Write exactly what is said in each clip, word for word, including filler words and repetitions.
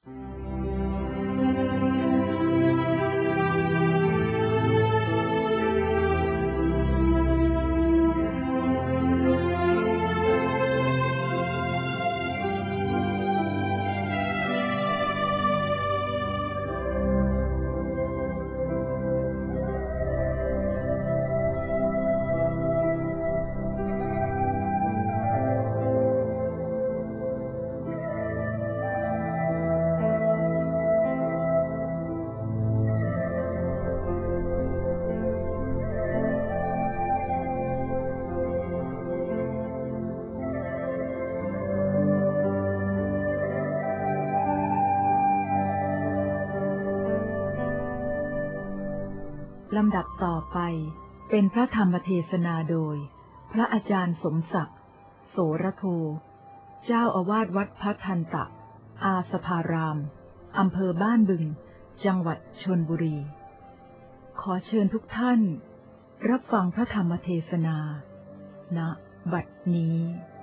ลำดับต่อไปเป็นพระธรรมเทศนาโดยพระอาจารย์สมศักดิ์โสรโธเจ้าอาวาสวัดพัทธันตะอาสภารามอำเภอบ้านบึงจังหวัดชลบุรีขอเชิญทุกท่านรับฟังพระธรรมเทศนาณบัดนี้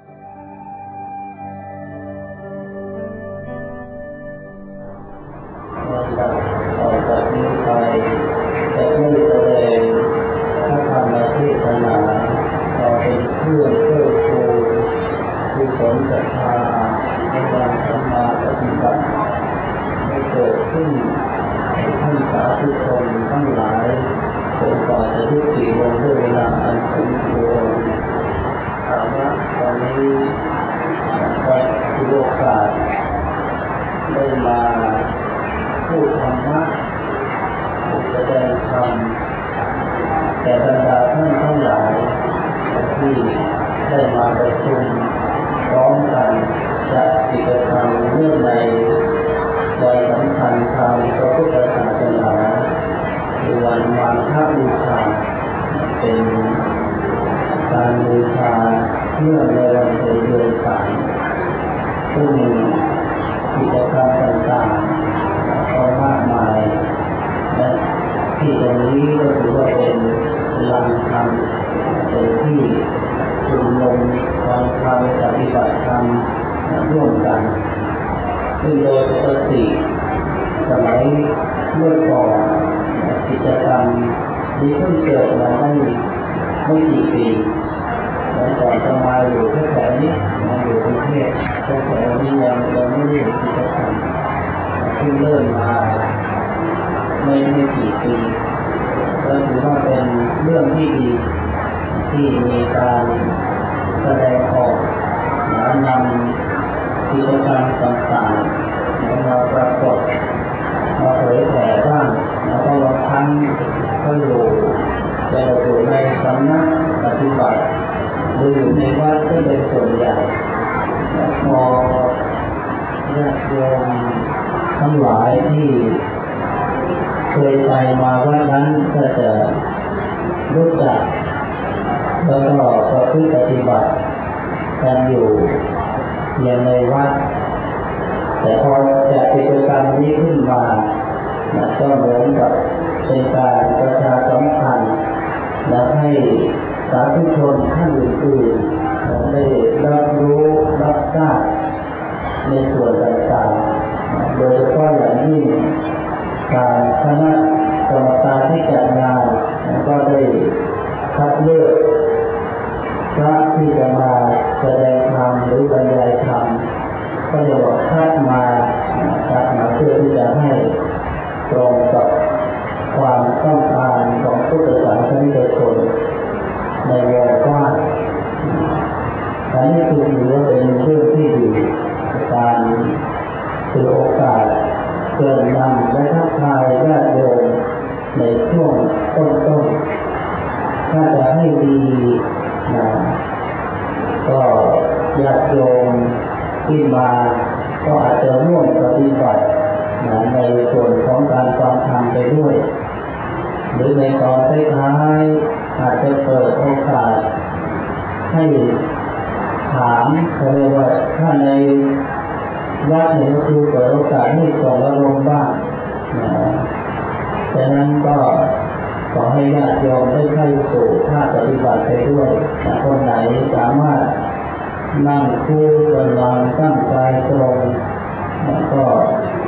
ต่อจากนี้ไปจะไม่แสดงพระธรรมเทศนาต่อเป็นเครื่องเพิ่มพูนกุศลศรัทธาในการสัมมาปฏิบัติให้เกิดขึ้นในท่านสาธุชนทั้งหลายจนกว่าจะยุติลงด้วยเวลาอันสมควรถามว่าตอนนี้วัดที่โลกศาสตร์ได้มาพูดธรรมะแสดงธรรมแต่บรรดาท่านทั้งหลายที่ได้มาประชุมพร้อมกันจัดกิจกรรมเนื่องในวันสำคัญทางพระพุทธศาสนาคือวันมาฆบูชาเป็นการบูชาเนื่องในวันเดือนสามซึ่งกิจกรรมต่างๆก็มากมายและที่ตรงนี้ก็ถือว่าเป็นลานธรรมเป็นที่ชุมนุมฟังธรรมปฏิบัติธรรมร่วมกันซึ่งโดยปกติสมัยเมื่อก่อนกิจกรรมนี้เพิ่งเกิดมาได้ไม่กี่ปีแต่ก่อนจะมาอยู่แค่แถวนี้มาอยู่กรุงเทพแค่แถวนี้ยังยังไม่ได้กิจกรรมที่เริ่มมาไม่ไม่กี่ปีก็ถือว่าเป็นเรื่องที่ดีที่มีการแสดงออกนำกิจกรรมต่างๆมาปรากฏมาเผยแผ่บ้างแล้วก็บางครั้งก็อยู่แต่อยู่ในสำนักปฏิบัติหรืออยู่ในวัดก็เป็นส่วนใหญ่พอญาติโยมทั้งหลายที่เคยไปมาวัดนั้นก็จะรู้จักแล้วก็ประพฤติปฏิบัติกันอยู่อย่างในวัดแต่พอจัดกิจกรรมนี้ขึ้นมาก็เหมือนกับเป็นการประชาสัมพันธ์และให้สาธุชนท่านอื่นๆได้รับรู้รับทราบในส่วนต่างๆโดยเฉพาะอย่างยิ่งการคณะกรรมการที่จัดงานก็ได้คัดเลือกพระที่จะมาแสดงธรรมหรือบรรยายธรรมก็จะบอกคัดมาคัดมาเพื่อที่จะให้ตรงกับความต้องการของพุทธศาสนิกชนในวงกว้างอันนี้คือถือว่าเป็นเรื่องที่ดีการถือโอกาสเกิดนำและทักทายญาติโยมในช่วงต้นๆถ้าจะให้ดีนะก็ญาติโยมที่มาก็อาจจะร่วมปฏิบัตินะในส่วนของการฟังธรรมไปด้วยหรือในตอนท้ายๆอาจจะเปิดโอกาสให้ถามเรียกว่าถ้าในวัดเนี่ยก็คือเปิดโอกาสให้ส่งอารมณ์บ้างนะฉะนั้นก็ขอให้ญาติโยมได้เข้าสู่ภาคปฏิบัติไปด้วยคนไหนสามารถนั่งคู่กำลังตั้งใจตรงก็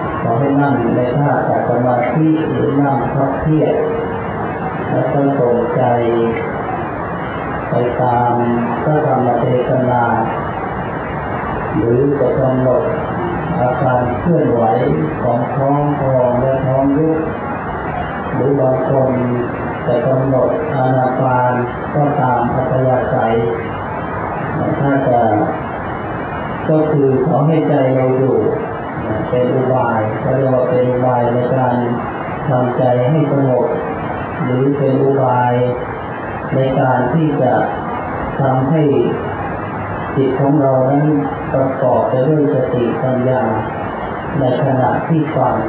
ให้นั่งในท่าขัดสมาธิหรือนั่งพับเพียบแล้วก็สนใจไปตามพระธรรมเทศนาหรือจะกำหนดอาการเคลื่อนไหวของท้องพองและท้องยุบหรือบางคนจะกำหนดอานาปานก็ตามอัธยาศัยถ้าจะก็คือขอให้ใจเราอยู่เป็นอุบายก็เรียกว่าเป็นอุบายในการทำใจให้สงบหรือเป็นอุบายในการที่จะทำให้จิตของเรานั้นประกอบไปด้วยสติปัญญาในขณะที่ฟัง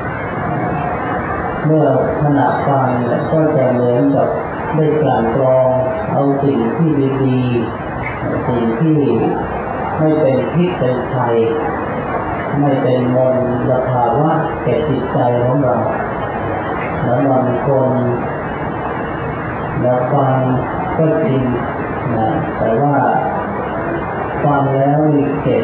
เมื่อขณะฟังก็จะเหมือนกับได้กลั่นกรองเอาสิ่งที่ดีๆสิ่งที่ไม่เป็นพิษเป็นภัยไม่เป็นมลภาวะแก่จิตใจของเราแล้วบางคนเราฟังก็จริงนะแต่ว่าฟังแล้วมีเก็บ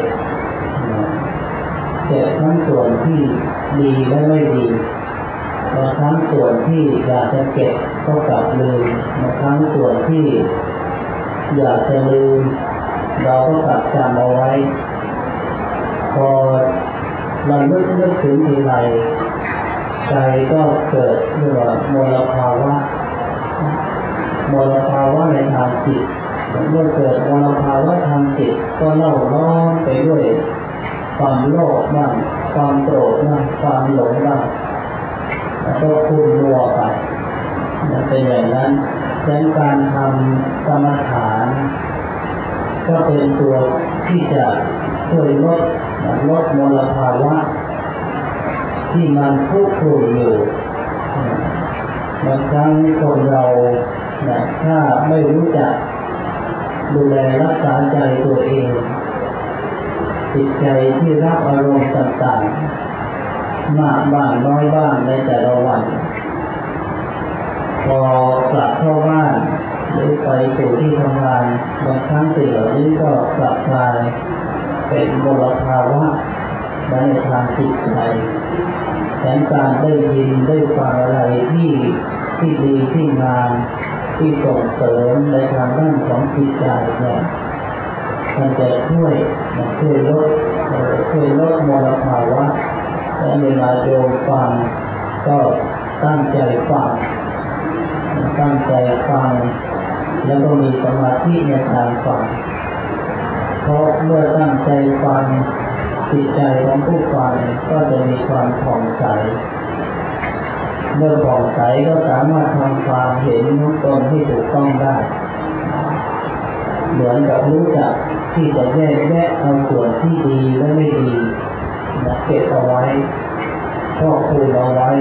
เก็บทั้งส่วนที่ดีและไม่ดีบางครั้งส่วนที่อยากจะเก็บก็กลับลืมบางครั้งส่วนที่อยากจะลืมเราก็กลับจำเอาไว้พอเรานึกนึกถึงทีไรใจก็เกิดเรียกว่ามลภาวะมลภาวะในทางจิตเมื่อเกิดมลภาวะทางจิตก็เล่าร้อนไปด้วยความโลภบ้างความโกรธบ้างความหลงบ้างแล้วก็คุ้นมัวไปมันเป็นอย่างนั้นดังนั้นการทำกรรมฐานก็เป็นตัวที่จะช่วยลดลดมลภาวะที่มันคุกรุ่นอยู่บางครั้งคนเราถ้าไม่รู้จักดูแลรักษาใจตัวเองจิตใจที่รับอารมณ์ต่างๆมากบ้างน้อยบ้างในแต่ละวันพอกลับเข้าบ้านหรือไปสู่ที่ทำงานบางครั้งสิ่งเหล่านี้ก็กลับกลายเป็นมลภาวะในทางจิตใจแต่การได้ยินได้ฟังอะไรที่ที่ดีที่งามที่ส่งเสริมในทางด้านของจิตใจเนี่ยมันจะช่วยช่วยลดช่วยลดมลภาวะและเวลาโยมฟังก็ตั้งใจฟังตั้งใจฟังแล้วก็มีสมาธิในการฟังเพราะเมื่อตั้งใจฟังจิตใจของผู้ฟังก็จะมีความผ่องใสเมื่อผ่องใสก็สามารถทำความเห็นของตนที่ถูกต้องได้เหมือนกับรู้จักที่จะแยกแยะเอาส่วนที่ดีและไม่ดีมาเก็บเอาไว้ครอบคลุมเอาไว้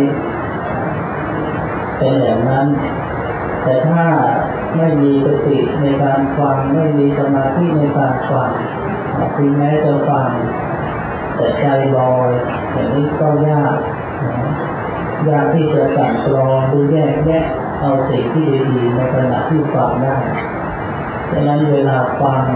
เป็นอย่างนั้นแต่ถ้าไม่มีสติในการฟังไม่มีสมาธิในการฟังถึงแม้จะฟังแต่ใจลอยอย่างนี้ก็ยากยากที่จะกลั่นกรองหรือแยกแยะเอาสิ่งที่ดีๆในขณะที่ฟังได้ดังนั้นเวลาฟัง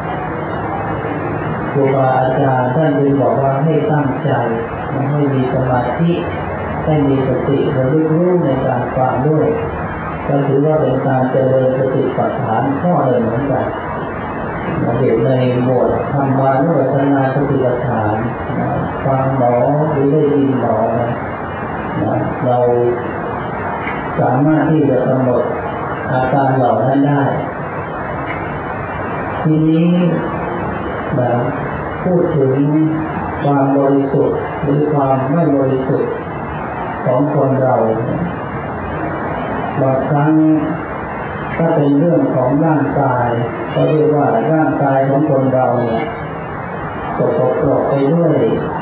ครูบาอาจารย์ท่านจึงบอกว่าให้ตั้งใจให้มีสมาธิให้มีสติระลึกรู้ในการฟังด้วยก็ถือว่าเป็นการเจริญสติปัฏฐานข้อหนึ่งเหมือนกันอยู่ในหมวดธรรมานุปัสสนาสติปัฏฐานฟังหนอหรือได้ยินหนอเราสามารถที่จะกำหนดอาการเหล่านั้นได้ทีนี้แบบพูดถึงความบริสุทธิ์หรือความไม่บริสุทธิ์ของคนเราบางครั้งถ้าเป็นเรื่องของร่างกายก็เรียกว่าร่างกายของคนเราเนี่ยสกปรกไปด้วย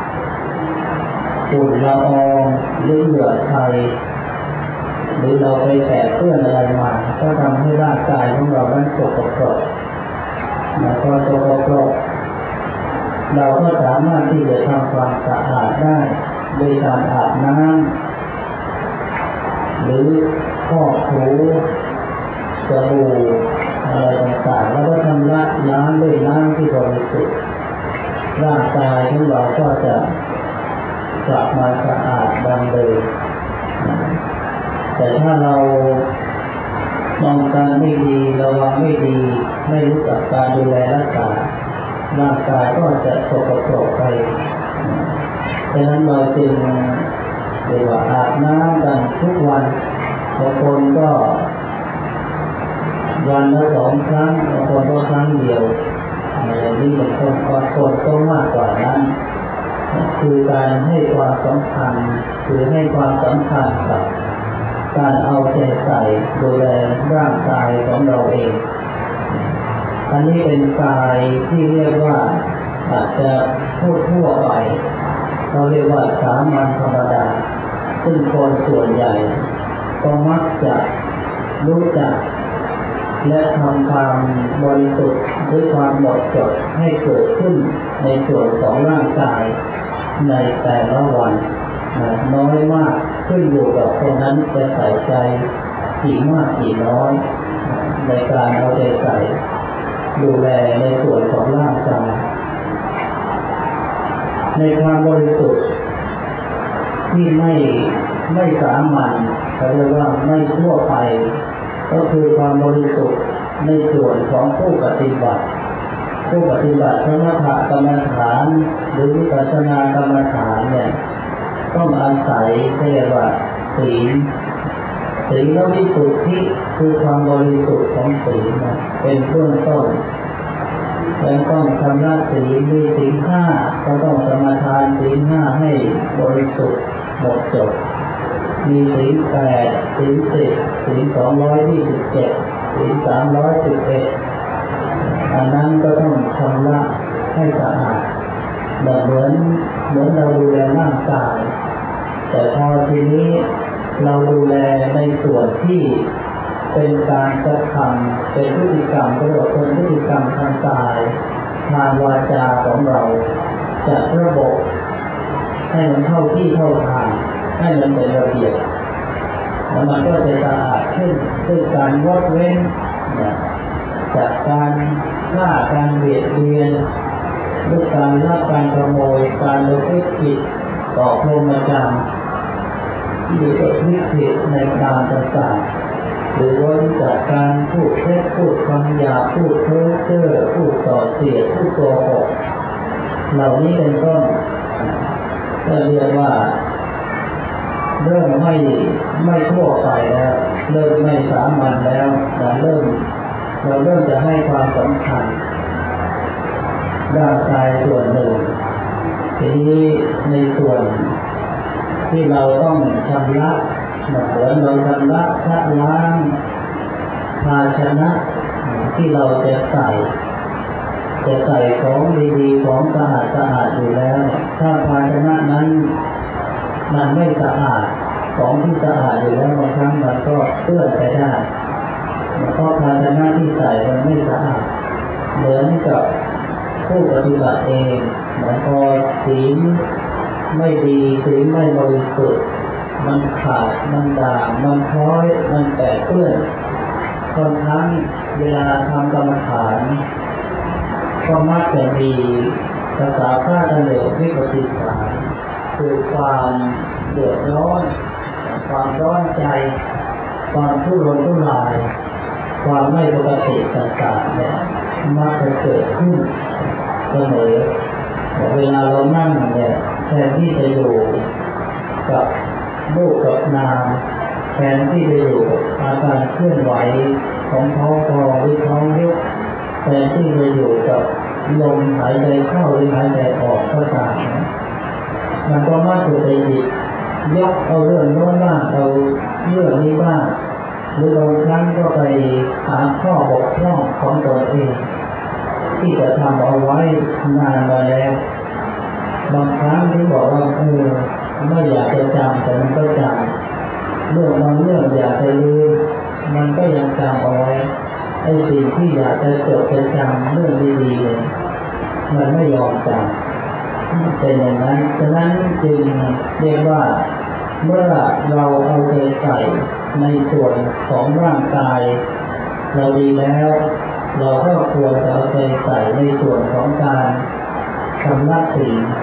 ฝุ่นละอองหรือเหงื่อไทยหรือเราไปแตะเปื้อนอะไรมาก็ทำให้ร่างกายของเรานั้นสกปรกแล้วก็สกปรกเราก็สามารถที่จะทำความสะอาดได้โดยการอาบน้ำหรือฟอกถูสบู่อะไรต่างๆแล้วก็ทำละล้างด้วยน้ำที่บริสุทธิ์ร่างกายของเราก็จะกลับมาสะอาดดังเดิมแต่ถ้าเรามองการไม่ดีระวังไม่ดีไม่รู้จักการดูแลรักษาร่างกายก็จะสกปรกไปฉะนั้นเราจึงเรียกว่าอาบน้ำกันทุกวันบางคนก็วันละสองครั้งบางคนก็ครั้งเดียวอย่างนี้เป็นต้นบางคนก็มากกว่านั้นคือการให้ความสำคัญคือให้ความสำคัญกับการเอาใจใส่ดูแลร่างกายของเราเองอันนี้เป็นกายที่เรียกว่าอาจจะพูดทั่วไปเราเรียกว่าสามัญธรรมดาซึ่งคนส่วนใหญ่ก็มักจะรู้จักและทำความบริสุทธิ์ด้วยความหมดจดให้เกิดขึ้นในส่วนของร่างกายในแต่ละวันน้อยมากขึ้นอยู่กับคนนั้นจะใส่ใจกี่มากกี่น้อยในการเอาใจใส่ดูแลในส่วนของร่างกายในความบริสุทธิ์ที่ไม่ไม่สามัญเขาเรียกว่าไม่ทั่วไปก็คือความบริสุทธิ์ในส่วนของผู้ปฏิบัติผู้ปฏิบัติสมถกรรมฐานหรือวิปัสสนากรรมฐานเนี่ยต้องอาศัยเรียกว่าศีลศีลวิสุทธิคือความบริสุทธิ์ของศีลเป็นเบื้องต้นแล้วต้องชำระศีลมีศีลห้าก็ต้องสมาทานศีลห้าให้บริสุทธิ์หมดจดมีศีลแปดศีลสิบศีลสองร้อยยี่สิบเจ็ดศีลสามร้อยสิบเอ็ดอันนั้นก็ต้องชำระให้สะอาดแบบเหมือนเหมือนเราดูแลร่างกายแต่พอทีนี้เราดูแลในส่วนที่เป็นการกระทำเป็นพฤติกรรมก็เรียกว่าเป็นพฤติกรรมทางกายทางวาจาของเราจัดระบบให้มันเข้าที่เข้าทางให้มันเป็นระเบียบแล้วมันก็จะสะอาดขึ้นด้วยการงดเว้นจากการฆ่าการเบียดเบียนด้วยการลักการขโมยการละเมิดผิดต่อพรหมจรรย์หรือประพฤติผิดในการต่างๆหรือว่าจากการพูดเท็จพูดคำหยาบพูดเพ้อเจ้อพูดส่อเสียดพูดโกหกเหล่านี้เป็นต้นก็เรียกว่าเริ่มไม่ไม่ทั่วไปแล้วเริ่มไม่สามัญแล้วแต่เริ่มเราเริ่มจะให้ความสำคัญร่างกายส่วนหนึ่งทีนี้ในส่วนที่เราต้องชำระเหมือนเราชำระชะล้างภาชนะที่เราจะใส่จะใส่ของดีๆของสะอาดสะอาดอยู่แล้วถ้าภาชนะนั้นมันไม่สะอาดของที่สะอาดอยู่แล้วบางครั้งมันก็เปื้อนไปได้เพราะภาชนะที่ใส่มันไม่สะอาดเหมือนกับผู้ปฏิบัติเองเหมือนพอศีลไม่ดีศีลไม่บริสุทธิ์มันขาดมันด่างมันคล้อยมันแตกเปื้อนคนทั้งเวลาทำกรรมฐานก็มักจะมีภาษาพระตะเหลววิปฏิสารคือความเดือดร้อนความร้อนใจความทุรนทุรายความไม่ปกติต่างๆเนี่ยมักจะเกิดขึ้นเสมอเวลาเรานั่งเนี่ยแทนที่จะอยู่กับรูปกับนามแทนที่จะอยู่กับอาการเคลื่อนไหวของท้องคอหรือท้องยุบแทนที่จะอยู่กับลมหายใจเข้าหรือหายใจออกก็ตามมันก็มักจะไปหยิบยกเอาเรื่องโน้นบ้างเอาเรื่องนี้บ้างหรือบางครั้งก็ไปหาข้อบกพร่องของตัวเองที่จะทำเอาไว้นานมาแล้วบางครั้งที่บอกว่าเออไม่อยากจะจำแต่มันก็จำเรื่องบางเรื่องอยากจะลืมมันก็ยังจำเอาไว้ไอ้สิ่งที่อยากจะจดจะจำเรื่องดีๆเนี่ยมันไม่ยอมจำเป็นอย่างนั้นฉะนั้นจึงเรียกว่าเมื่อเราเอาใจใส่ในส่วนของร่างกายเราดีแล้วเราก็ควรจะเอาใจใส่ในส่วนของการชำระศีล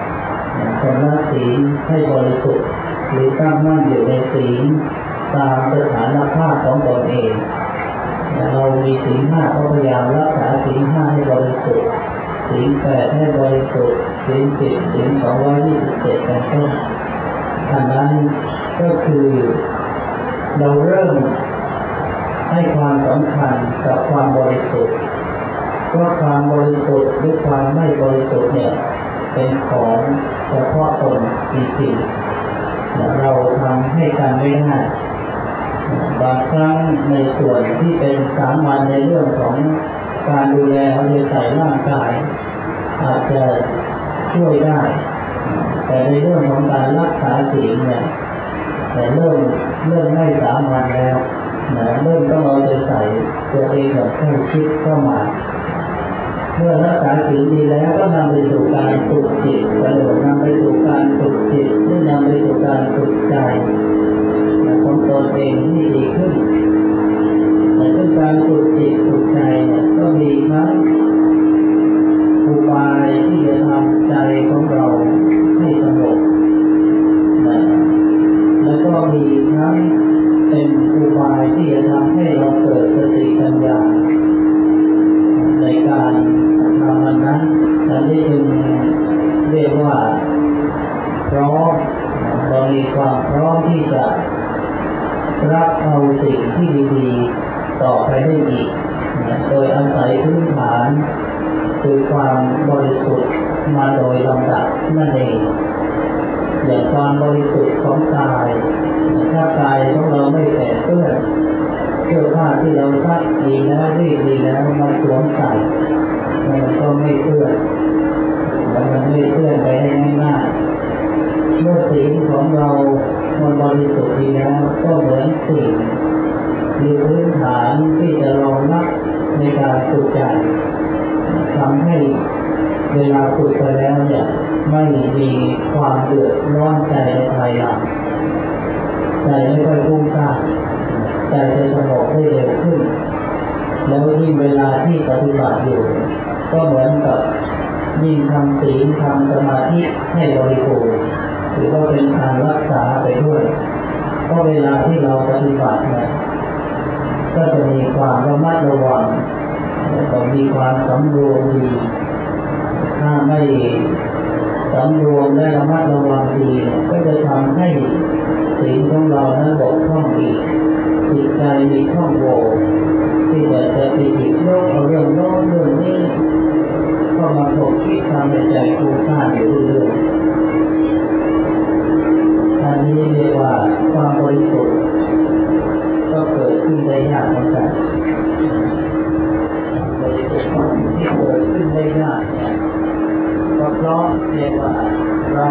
คนละศีลให้บริสุทธิ์หรือตั้งมั่นอยู่ในศีลตามสถานภาพของตนเองเรามีศีลห้าก็พยายามรักษาศีลห้าให้บริสุทธิ์ศีลแปดให้บริสุทธิ์ศีลสิบศีลสองร้อยยี่สิบเจ็ดเป็นต้นอันนั้นก็คือเราเริ่มให้ความสำคัญกับความบริสุทธิ์เพราะความบริสุทธิ์หรือความไม่บริสุทธิ์เนี่ยเป็นของเฉพาะตนจริงๆเราทำให้กันไม่ได้บางครั้งในส่วนที่เป็นสามัญในเรื่องของการดูแลเอาใจใส่ร่างกายอาจจะช่วยได้แต่ในเรื่องของการรักษาศีลเนี่ยแต่เริ่มเริ่มไม่สามัญแล้วนะเริ่มต้องเอาใจใส่ตัวเองแบบใกล้ชิดเข้ามาเมื่อรักษาศีลดีแล้วก็นำไปสู่การฝึกจิตกระโดดนำไปสู่การฝึกจิตที่นำไปสู่การฝึกใจของตนเองที่ดีขึ้นแต่ซึ่งการฝึกจิตฝึกใจเนี่ยก็มีทั้งอุบายที่จะทำใจของเราให้สงบนะแล้วก็มีทั้งเป็นอุบายที่จะทำให้เราเกิดสติปัญญาในการทำมันนั้นอันนี้จึงเรียกว่าพร้อมเรามีความพร้อมที่จะรับเอาสิ่งที่ดีๆต่อไปได้อีกโดยอาศัยพื้นฐานคือความบริสุทธิ์มาโดยลำดับนั่นเองอย่างความบริสุทธิ์ของกายถ้ากายของเราไม่แตกเปื้อนเสื้อผ้าที่เราซักดีแล้วรีดดีแล้วมาสวมใส่มันก็ไม่เปื้อนมันไม่เปื้อนไปได้ง่ายๆเมื่อศีลของเรามันบริสุทธิ์ดีแล้วก็เหมือนสิ่งมีพื้นฐานที่จะรองรับในการฝึกใจทำให้เวลาฝึกไปแล้วเนี่ยไม่มีความเดือดร้อนใจในภายหลังใจไม่ค่อยฟุ้งซ่านใจจะสงบได้เร็วขึ้นแล้วยิ่งเวลาที่ปฏิบัติอยู่ก็เหมือนกับยิ่งทำศีลทำสมาธิให้บริบูรณ์ถือว่าเป็นการรักษาไปด้วยเพราะเวลาที่เราปฏิบัติเนี่ยก็จะมีความระมัดระวังก็มีความสำรวมดีถ้าไม่สำรวมและระมัดระวังดีก็จะทำให้ศีลของเรานั้นบกพร่องอีกจิตใจมีช่องโหว่ที่จะจะไปหยิบยกเอาเรื่องโน้นเรื่องนี้ก็มาถกคิดทำในใจฟุ้งซ่านอยู่เรื่อยๆอันนี้เรียกว่าความบริสุทธิ์ก็เกิดขึ้นได้ยากเหมือนกันบริสุทธิ์ที่เกิดขึ้นได้ยากเนี่ยก็เพราะเรียกว่าเรา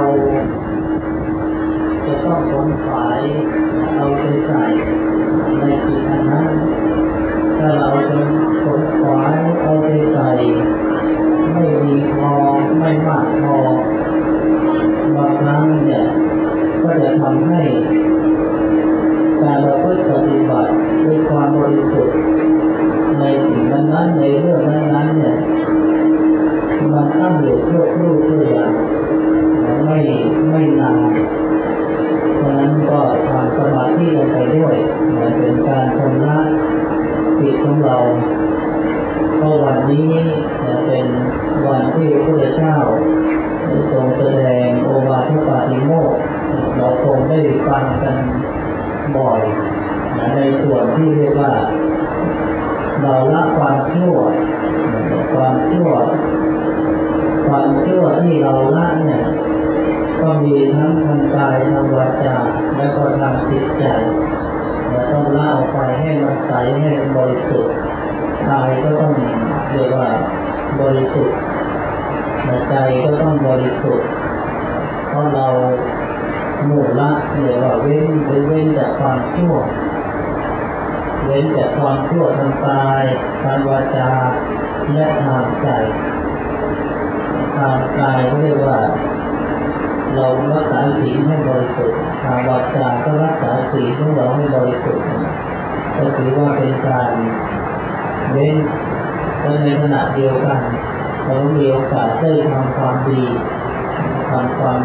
จะต้องขนขวายเอาใจใส่ในกิจนั้นถ้าเราจะขนขวายเอาใจใส่ไม่ดีพอไม่มากพอบางครั้งเนี่ยก็จะทำให้การประพฤติปฏิบัติด้วยความบริสุทธิ์ในสิ่งนั้นๆในเรื่องนั้นๆเนี่ยมันตั้งอยู่ชั่วครู่ชั่วอย่างไม่ไม่นานเพราะนั้นก็ทำสมาธิลงไปด้วยเหมือนเป็นการชำระจิตของเราเพราะวันนี้เป็นวันที่พระพุทธเจ้าทรงแสดงโอวาทปาติโมกข์เราคงได้ฟังกันบ่อยในส่วนที่เรียกว่าเราละความชั่วความชั่วความชั่วที่เราละเนี่ยก็มีทั้งทางกายทางวาจาและก็ทางจิตใจเราต้องละออกไปให้มันใสให้มันบริสุทธิ์กายก็ต้องเรียกว่าบริสุทธิ์ใจก็ต้องบริสุทธิ์เพราะเราหมู่ละเรียกว่าเว้นเว้นจากความชั่วเว้นจากความชั่วทางกายทางวาจาและทางใจทางกายเรียกว่าเรารักษาศีลให้บริสุทธิ์ทางวาจาก็รักษาศีลของเราให้บริสุทธิ์ก็ถือว่าเป็นการเว้นและในขณะเดียวกันเรามีโอกาสได้ทำความดีทำความดี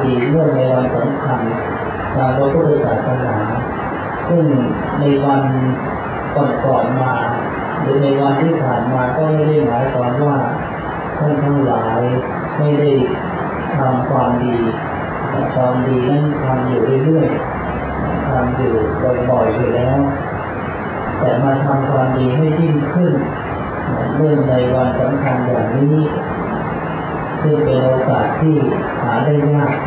ดีเนื่องในวันสำคัญทางพระพุทธศาสนาซึ่งในวันก่อนๆมาหรือในวันที่ผ่านมาก็ไม่ได้หมายความว่าท่านทั้งหลายไม่ได้ทำความดีความดีนั้นทำอยู่เรื่อยๆทำอยู่บ่อยๆอยู่แล้วแต่มาทำความดีให้ยิ่งขึ้นเนื่องในวันสำคัญอย่างนี้ซึ่งเป็นโอกาสที่หาได้ยาก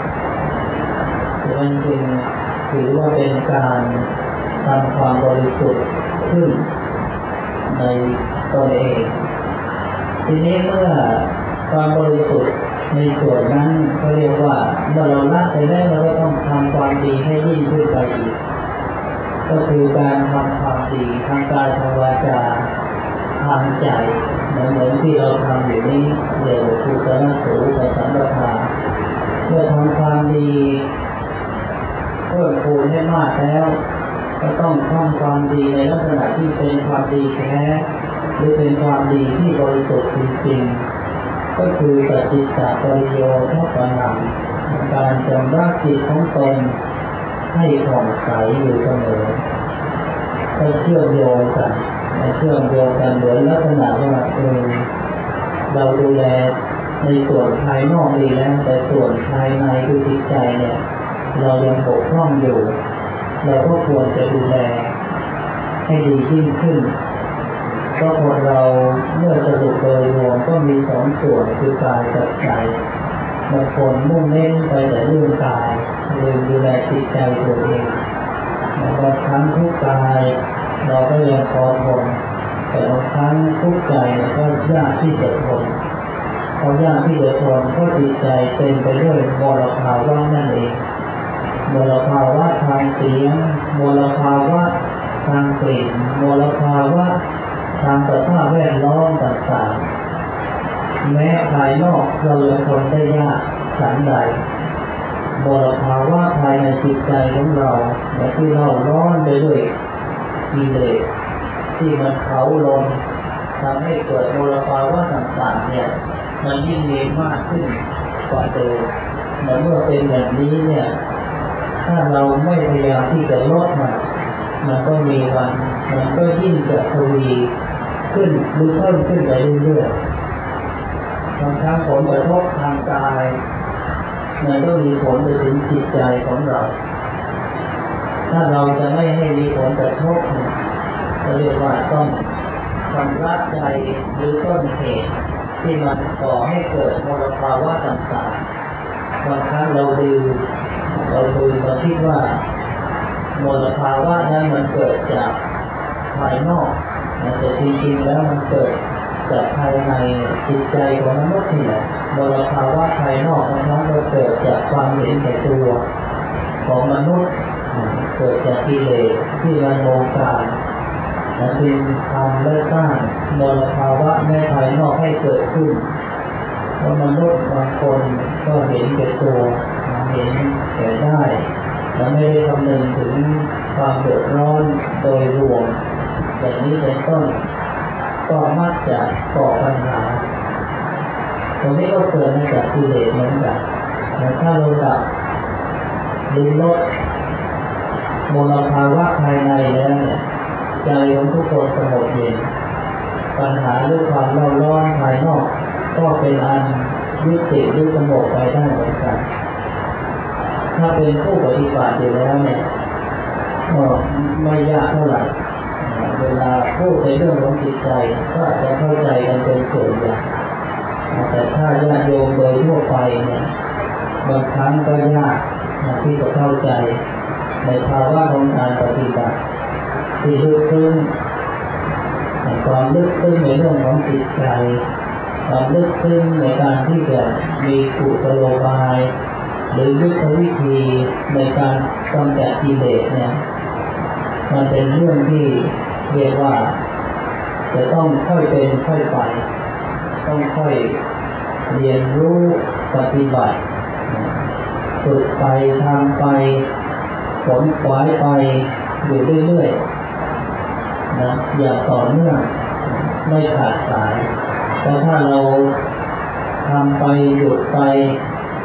มันจึงถือว่าเป็นการทำความบริสุทธิ์ขึ้นในตนเองทีนี้เมื่อความบริสุทธิ์ในส่วนนั้นก็เรียกว่าเมื่อเราละไปแล้วเราก็ต้องทำความดีให้ยิ่งขึ้นไปอีกก็คือการทำความดีทางกายทางวาจาทางใจเหมือนเหมือนที่เราทำอยู่นี้เรียกว่ากุศลสูปสัมปทาเมื่อทำความดีเพิ่มพูนให้มากแล้วก็ต้องทำความดีในลักษณะที่เป็นความดีแท้หรือเป็นความดีที่บริสุทธิ์จริงๆก็คือสัจจิตาปริโยทัปนังการชำระจิตของตนให้ผ่องใสอยู่เสมอก็เชื่อมโยงกันเชื่อมโยงกันเหมือนลักษณะว่าเออเราดูแลในส่วนภายนอกดีแล้วแต่ส่วนภายในคือจิตใจเนี่ยเรายังบกพร่องอยู่เราก็ควรจะดูแลให้ดียิ่งขึ้นเพราะคนเราเมื่อสรุปโดยรวมก็มีสองส่วนคือกายกับใจบางคนมุ่งเน้นไปแต่เรื่องกายลืมดูแลจิตใจตัวเองบางครั้งทุกกายเราก็ยังพอทนแต่บางครั้งทุกใจก็ยากที่จะทนเพราะยากที่จะทนเพราะจิตใจเต็มไปด้วยมลภาวะนั่นเองมลภาวะทางเสียงมลภาวะทางกลิ่นมลภาวะทางสภาพแวดล้อมต่างๆแม้ภายนอกเรายังทนได้ยากฉันใดมลภาวะภายในจิตใจของเราที่เราร้อนไปด้วยกิเลสที่มันเผาลนทำให้เกิดมลภาวะต่างๆเนี่ยมันยิ่งมีมากขึ้นกว่าเดิมและเมื่อเป็นแบบนี้เนี่ยถ้าเราไม่พยายามที่จะลดมันมันก็มีวันมันก็ยิ่งจะทวีขึ้นหรือเพิ่มขึ้นไปเรื่อยๆบางครั้งผลกระทบทางกายมันก็มีผลไปถึงจิตใจของเราถ้าเราจะไม่ให้มีผลกระทบก็เรียกว่าต้องชำระใจหรือต้นเหตุที่มันก่อให้เกิดมลภาวะต่างๆบางครั้งเราดูเราดูเราคิดว่ามลภาวะนั้นมันเกิดจากภายนอกแต่จริงๆแล้วมันเกิดจากภายในจิตใจของมนุษย์นี่แหละมลภาวะภายนอกนั้นก็เกิดจากความเห็นแก่ตัวของมนุษย์เกิดจากกิเลสที่มันโมฆะและจึงทำและสร้างมลภาวะในภายนอกให้เกิดขึ้นเพราะมนุษย์บางคนก็เห็นแก่ตัวเห็นแก่ได้และไม่ได้คำนึงถึงความเดือดร้อนโดยรวมอย่างนี้เป็นต้นก็มักจะก่อปัญหาตรงนี้ก็เกิดมาจากกิเลสเหมือนกันแต่ถ้าเราดับหรือลดมลภาวะภายในแล้วเนี่ยใจของทุกคนสงบเย็นปัญหาเรื่องความเล่าร้อนภายนอกก็เป็นอันยุติหรือสงบไปได้เหมือนกันถ้าเป็นผู้ปฏิบัติอยู่แล้วเนี่ยก็ไม่ยากเท่าไหร่เวลาพูดในเรื่องของจิตใจก็อาจจะเข้าใจกันเป็นส่วนใหญ่แต่ถ้าญาติโยมโดยทั่วไปเนี่ยบางครั้งก็ยากที่จะเข้าใจในภาวะของการปฏิบัติที่ลึกซึ้งความลึกซึ้งในเรื่องของจิตใจความลึกซึ้งในการที่จะมีกุศโลบายหรือยุทธวิธีในการกำจัดกิเลสเนี่ยมันเป็นเรื่องที่เรียกว่าจะต้องค่อยเป็นค่อยไปต้องค่อยเรียนรู้ปฏิบัติฝึกไปทำไปผลขวายไปอยู่เรื่อยๆนะอย่าต่อเนื่องไม่ขาดสายแต่ถ้าเราทำไปหยุดไป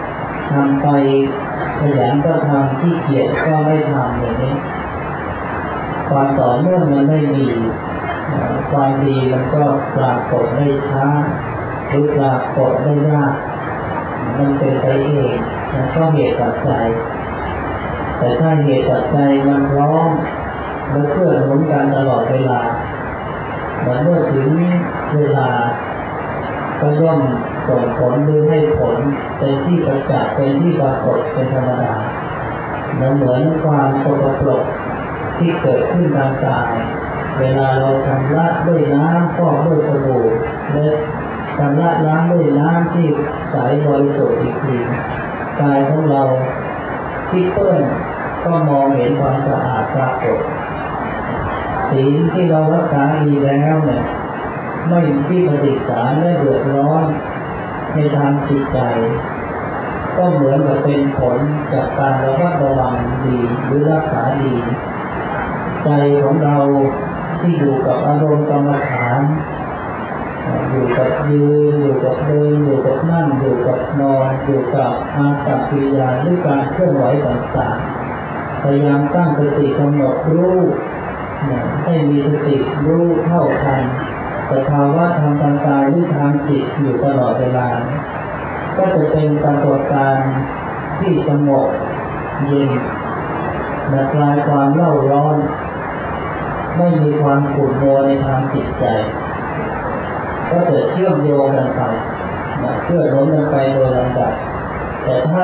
ทำไปขยันก็ทำขี้เกียจก็ไม่ทำอย่างนี้ความต่อเนื่องมันไม่มีความดีมันก็ปรากฏได้ช้าหรือปรากฏได้ยากมันเป็นไปเองมันก็เหตุปัจจัยแต่ถ้าเหตุปัจจัยมันพร้อมและเพื่อหนุนกันตลอดเวลาเมื่อถึงเวลาก็ย่อมส่งผลหรือให้ผลเป็นที่ประจักษ์เป็นที่ปรากฏเป็นธรรมดาเหมือนความสกปรกที่เกิดขึ้นทางกายเวลาเราชำระด้วยน้ำฟอกด้วยสบู่และชำระล้างด้วยน้ำที่ใสบริสุทธิ์อีกทีกายของเราที่เปื้อนก็มองเห็นความสะอาดปรากฏศีลที่เรารักษาดีแล้วเนี่ยไม่ที่ปฏิสารและเดือดร้อนในทางจิตใจก็เหมือนกับเป็นผลจากการระมัดระวังดีหรือรักษาดีใจของเราที่อยู่กับอารมณ์กรรมฐานอยู่กับยืนอยู่กับเดินอยู่กับนั่งอยู่กับนอนอยู่กับอากับกิริยาด้วยการเคลื่อนไหวต่างๆพยายามตั้งสติกำหนดรู้ให้มีสติรู้เท่าทันสภาวะทางทางกายหรือทางจิตอยู่ตลอดเวลาก็จะเป็นปรากฏการณ์ที่สงบเย็นและคลายความเล่าร้อนไม่มีความขุ่นมัวในทางจิตใจก็จะเชื่อมโยงกันไปเชื่อมโยงกันไปโดยลำดับแต่ถ้า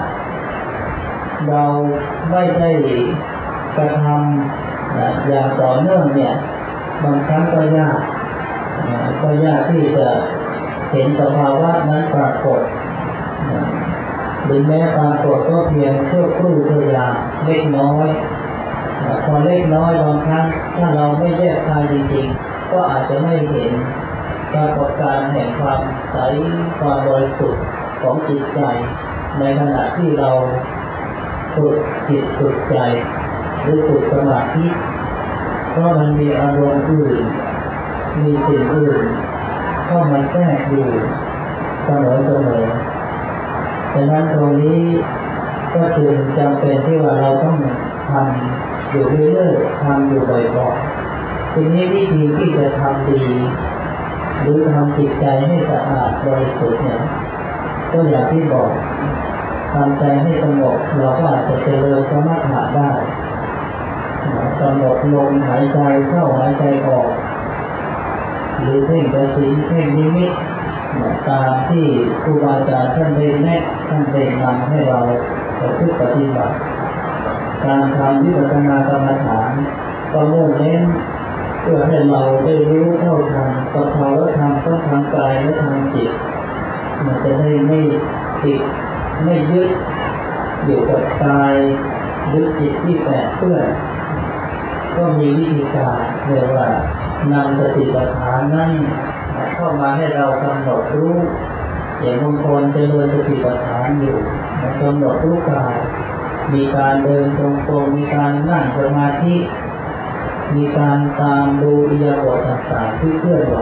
เราไม่ได้กระทำอย่างต่อเนื่องเนี่ยบางครั้งก็ยากก็ยากที่จะเห็นสภาวะนั้นปรากฏหรือแม้ปรากฏก็เพียงชั่วครู่ชั่วยามเล็กน้อยพอเล็กน้อยบางครั้งถ้าเราไม่แยกคายจริงๆก็อาจจะไม่เห็นปรากฏการณ์แห่งความใสความบริสุทธิ์ของจิตใจในขณะที่เราฝึกจิตฝึกใจหรือฝึกสมาธิเพราะมันมีอารมณ์อื่นมีสิ่งอื่นเข้ามาแทรกอยู่เสมอเสมอดังนั้นตรงนี้ก็จึงจำเป็นที่ว่าเราต้องทำอยู่เรื่อยๆทำอยู่บ่อยๆทีนี้วิธีที่จะทำดีหรือทำจิตใจให้สะอาดบริสุทธิ์เนี่ยก็อย่างที่บอกทำใจให้สงบเราก็อาจจะเจริญสมถะได้กำหนดลมหายใจเข้าหายใจออกหรือเพ่งกสิณเพ่งนิมิตตามที่ครูบาอาจารย์ท่านได้แนะท่านได้นำให้เราประพฤติปฏิบัติการทำวิปัสสนากรรมฐานก็มุ่งเน้นเพื่อให้เราได้รู้เท่าทันสภาวะธรรมทั้งทางกายและทางจิตมันจะได้ไม่ติดไม่ยึดอยู่กับกายหรือจิตที่แปดเปื้อนก็มีวิธีการเรียกว่านำสติปัฏฐานนั้นเข้ามาให้เรากำหนดรู้อย่างบางคนเจริญสติปัฏฐานอยู่กำหนดรู้กายมีการเดินตรงๆมีการนั่งสมาธิมีการตามดูอิริยาบถต่างๆที่เคลื่อนไหว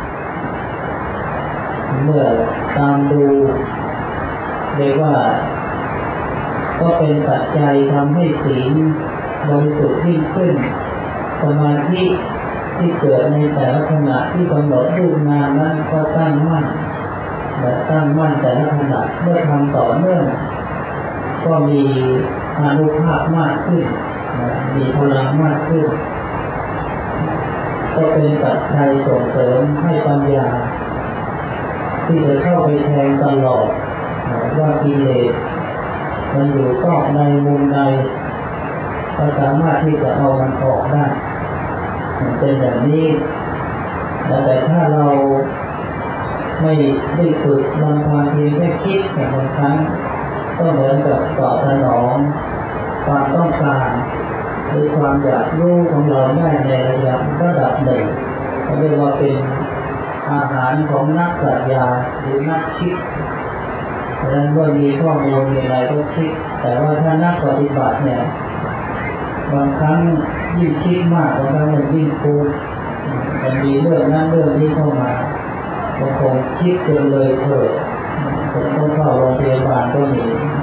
เมื่อตามดูเรียกว่าก็เป็นปัจจัยทำให้ศีลบริสุทธิ์ยิ่งขึ้นสมาธิที่เกิดในแต่ละขณะที่กำหนดรูปนามนั้นก็ตั้งมั่นและตั้งมั่นแต่ละขณะเมื่อทำต่อเนื่องก็มีอานุภาพมากขึ้นมีพลังมากขึ้นก็เป็นปัจจัยส่งเสริมให้ปัญญาที่จะเข้าไปแทงตลอดว่ากิเลสมันอยู่ซอกในมุมในก็สามารถที่จะเอามันออกได้เป็นอย่างนี้แต่ถ้าเราไม่ได้ฝึกบางความเพียงแค่คิดแต่บางครั้งก็เหมือนกับตอบสนองความต้องการหรือความอยากรู้ของเราได้ในระยะระดับหนึ่งเรียกว่าเป็นอาหารของนักปรัชญาหรือนักคิดเพราะฉะนั้นเมื่อมีข้อมูลมีอะไรก็คิดแต่ว่าถ้านักปฏิบัติเนี่ยบางครั้งยิ่งคิดมากบางครั้งมันยิ่งฟุ้งมันมีเรื่องนั้นเรื่องนี้เข้ามาบางคนคิดจนเลยเถิดผมต้องเข้าโรงพยาบาลก็มี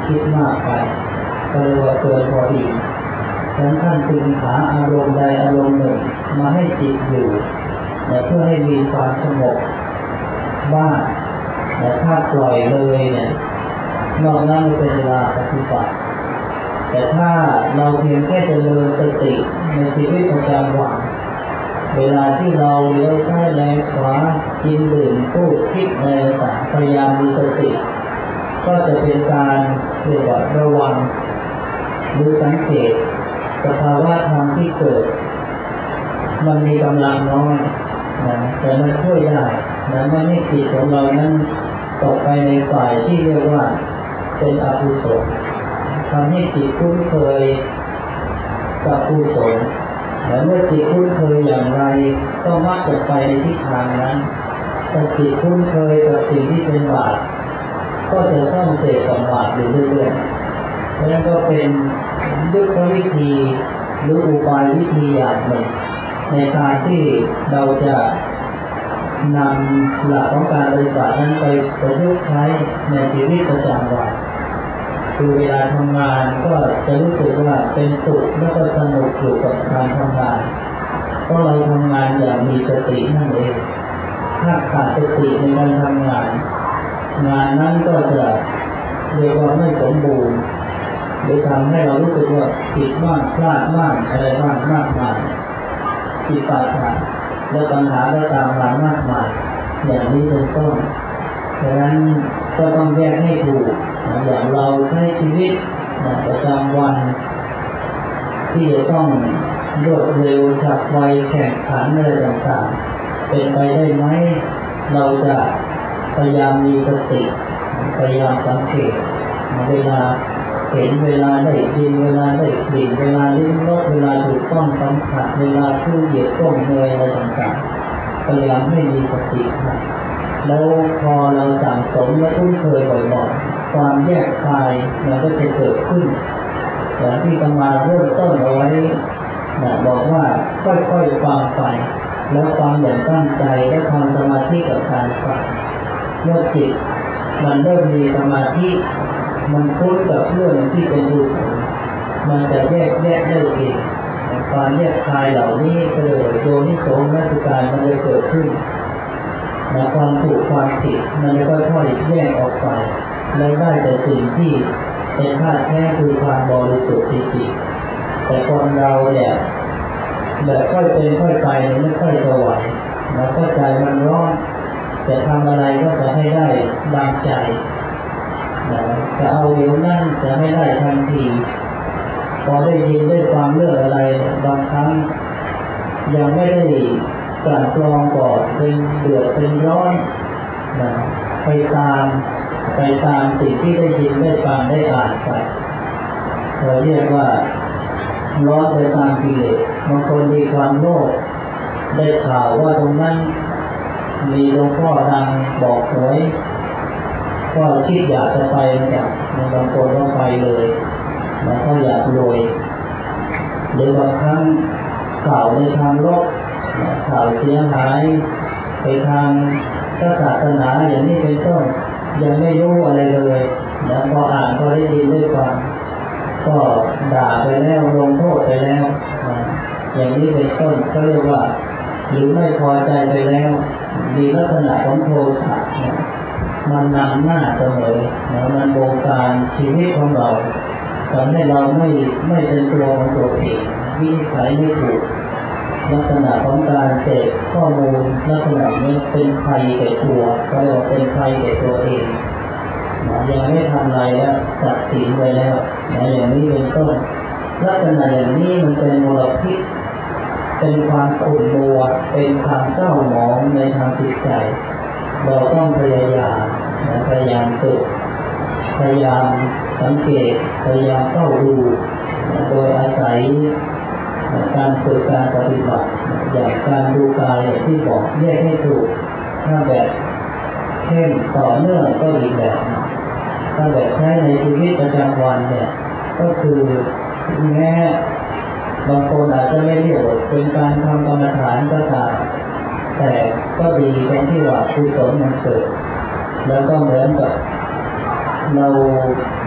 คิดมากไปก็เลยว่าเกินพอดีฉะนั้นท่านจึงหาอารมณ์ใดอารมณ์หนึ่งมาให้จิตอยู่เพื่อให้มีความสงบบ้างแต่ถ้าปล่อยเลยเนี่ยนอกนั้นเป็นเวลาปฏิบัติแต่ถ้าเราเพียงแค่เจริญสติในชีวิตประจำวันเวลาที่เราเลี้ยวซ้ายแลขวากินดื่มพูดคิดในต่างพยายามมีสติก็จะเป็นการเรียกว่าระวังหรือสังเกตสภาวะธรรมที่เกิดมันมีกำลังน้อยนะแต่มันช่วยได้นะไม่ให้จิตของเรานั้นตกไปในฝ่ายที่เรียกว่าเป็นอกุศลทำให้จิตคุ้นเคยกับกุศลและเมื่อจิตคุ้นเคยอย่างไรก็มักจะไปในทิศทางนั้นถ้าจิตคุ้นเคยกับสิ่งที่เป็นบาปก็จะซ่อมเสพกับบาปอยู่เรื่อยๆเพราะฉะนั้นก็เป็นยุทธวิธีหรืออุบายวิธีอย่างหนึ่งในการที่เราจะนำหลักของการปฏิบัตินั้นไปประยุกต์ใช้ในชีวิตประจำวันคือเวลาทำงานก็จะรู้สึกว่าเป็นสุขและก็สนุกอยู่กับการทำงานเพราะเราทำงานอย่างมีสตินั่นเองถ้าขาดสติในการทำงานงานนั้นก็จะเรียกว่าไม่สมบูรณ์หรือทำให้เรารู้สึกว่าผิดบ้างพลาดบ้างอะไรบ้างมากมายผิดพลาดและปัญหาก็ตามมามากมายอย่างนี้เป็นต้นดังนั้นก็ต้องแยกให้ถูกอย่างเราใช้ชีวิตประจำวันที่จะต้องรวดเร็วฉับไวแข่งขันอะไรต่างๆเป็นไปได้ไหมเราจะพยายามมีสติพยายามสังเกตเวลาเห็นเวลาได้ยินเวลาได้กลิ่นเวลาลิ้มรสเวลาถูกต้องสัมผัสเวลาผู้เหยียดก้มเงยอะไรต่างๆพยายามให้มีสติแล้วพอเราสั่งสมและคุ้นเคยบ่อยๆความแยกคายมันก็จะเกิดขึ้นอย่างที่ตมาเริ่มต้นเอาไว้บอกว่าค่อยๆฟังไปแล้วฟังอย่างตั้งใจและทำสมาธิกับการฟังเมื่อจิตมันเริ่มมีสมาธิมันคุ้นกับเรื่องที่เป็นกุศลมันจะแยกแยกได้เองความแยกคายเหล่านี้ก็เลยโยนิโสมนสิการมันจะเกิดขึ้นและความถูกความผิดมันจะค่อยๆแยกออกไปและได้แต่สิ่งที่เป็นธาตุแท้คือความบริสุทธิ์จริงๆแต่คนเราเนี่ยแบบค่อยเป็นค่อยไปไม่ค่อยจะไหวแล้วก็ใจมันร้อนจะทำอะไรก็จะให้ได้ดังใจจะเอาเดี๋ยวนั่นจะไม่ได้ทันทีพอได้ยินได้ฟังเรื่องอะไรบางครั้งยังไม่ได้กลั่นกรองก่อนเป็นเดือดเป็นร้อนไปตามไปตามสิ่งที่ได้ยินได้ฟังได้อ่านไปเราเรียกว่าร้อนไปตามกิเลสบางคนมีความโลภได้ข่าวว่าตรงนั้นมีหลวงพ่อดังบอกหวยก็คิดอยากจะไปเนี่ยบางคนก็ไปเลยแล้วก็อยากรวยหรือบางครั้งข่าวในทางลบข่าวเสียหายไปทางศาสนาอย่างนี้เป็นต้นยังไม่รู้อะไรเลยแล้วพออ่านก็ได้ยินได้ฟังก็ด่าไปแล้วลงโทษไปแล้วอย่างนี้เป็นต้นก็เรียกว่าหรือไม่พอใจไปแล้วมีลักษณะของโทสะมันนำหน้าเสมอแล้วมันบงการชีวิตของเราทำให้เราไม่ไม่เป็นตัวของตัวเองวินิจฉัยไม่ถูกลักษณะของการเสพข้อมูลลักษณะนี้เป็นภัยแก่ตัวก็เรียกว่าเป็นภัยแก่ตัวเองยังไม่ทำอะไรแล้วตัดสินไปแล้วอย่างนี้เป็นต้นลักษณะอย่างนี้มันเป็นมลพิษเป็นความขุ่นมัวเป็นความเศร้าหมองในทางจิตใจเราต้องพยายามพยายามฝึกพยายามสังเกตพยายามเข้าดูโดยอาศัยการฝึกการปฏิบัติอย่างการดูกายอย่างที่บอกแยกให้ถูกถ้าแบบเข้มต่อเนื่องก็อีกแบบถ้าแบบใช้ในชีวิตประจำวันเนี่ยก็คือแม้บางคนอาจจะไม่เรียกเป็นการทำกรรมฐานก็ตามแต่ก็ดีตรงที่ว่ากุศลมันเกิดแล้วก็เหมือนกับเรา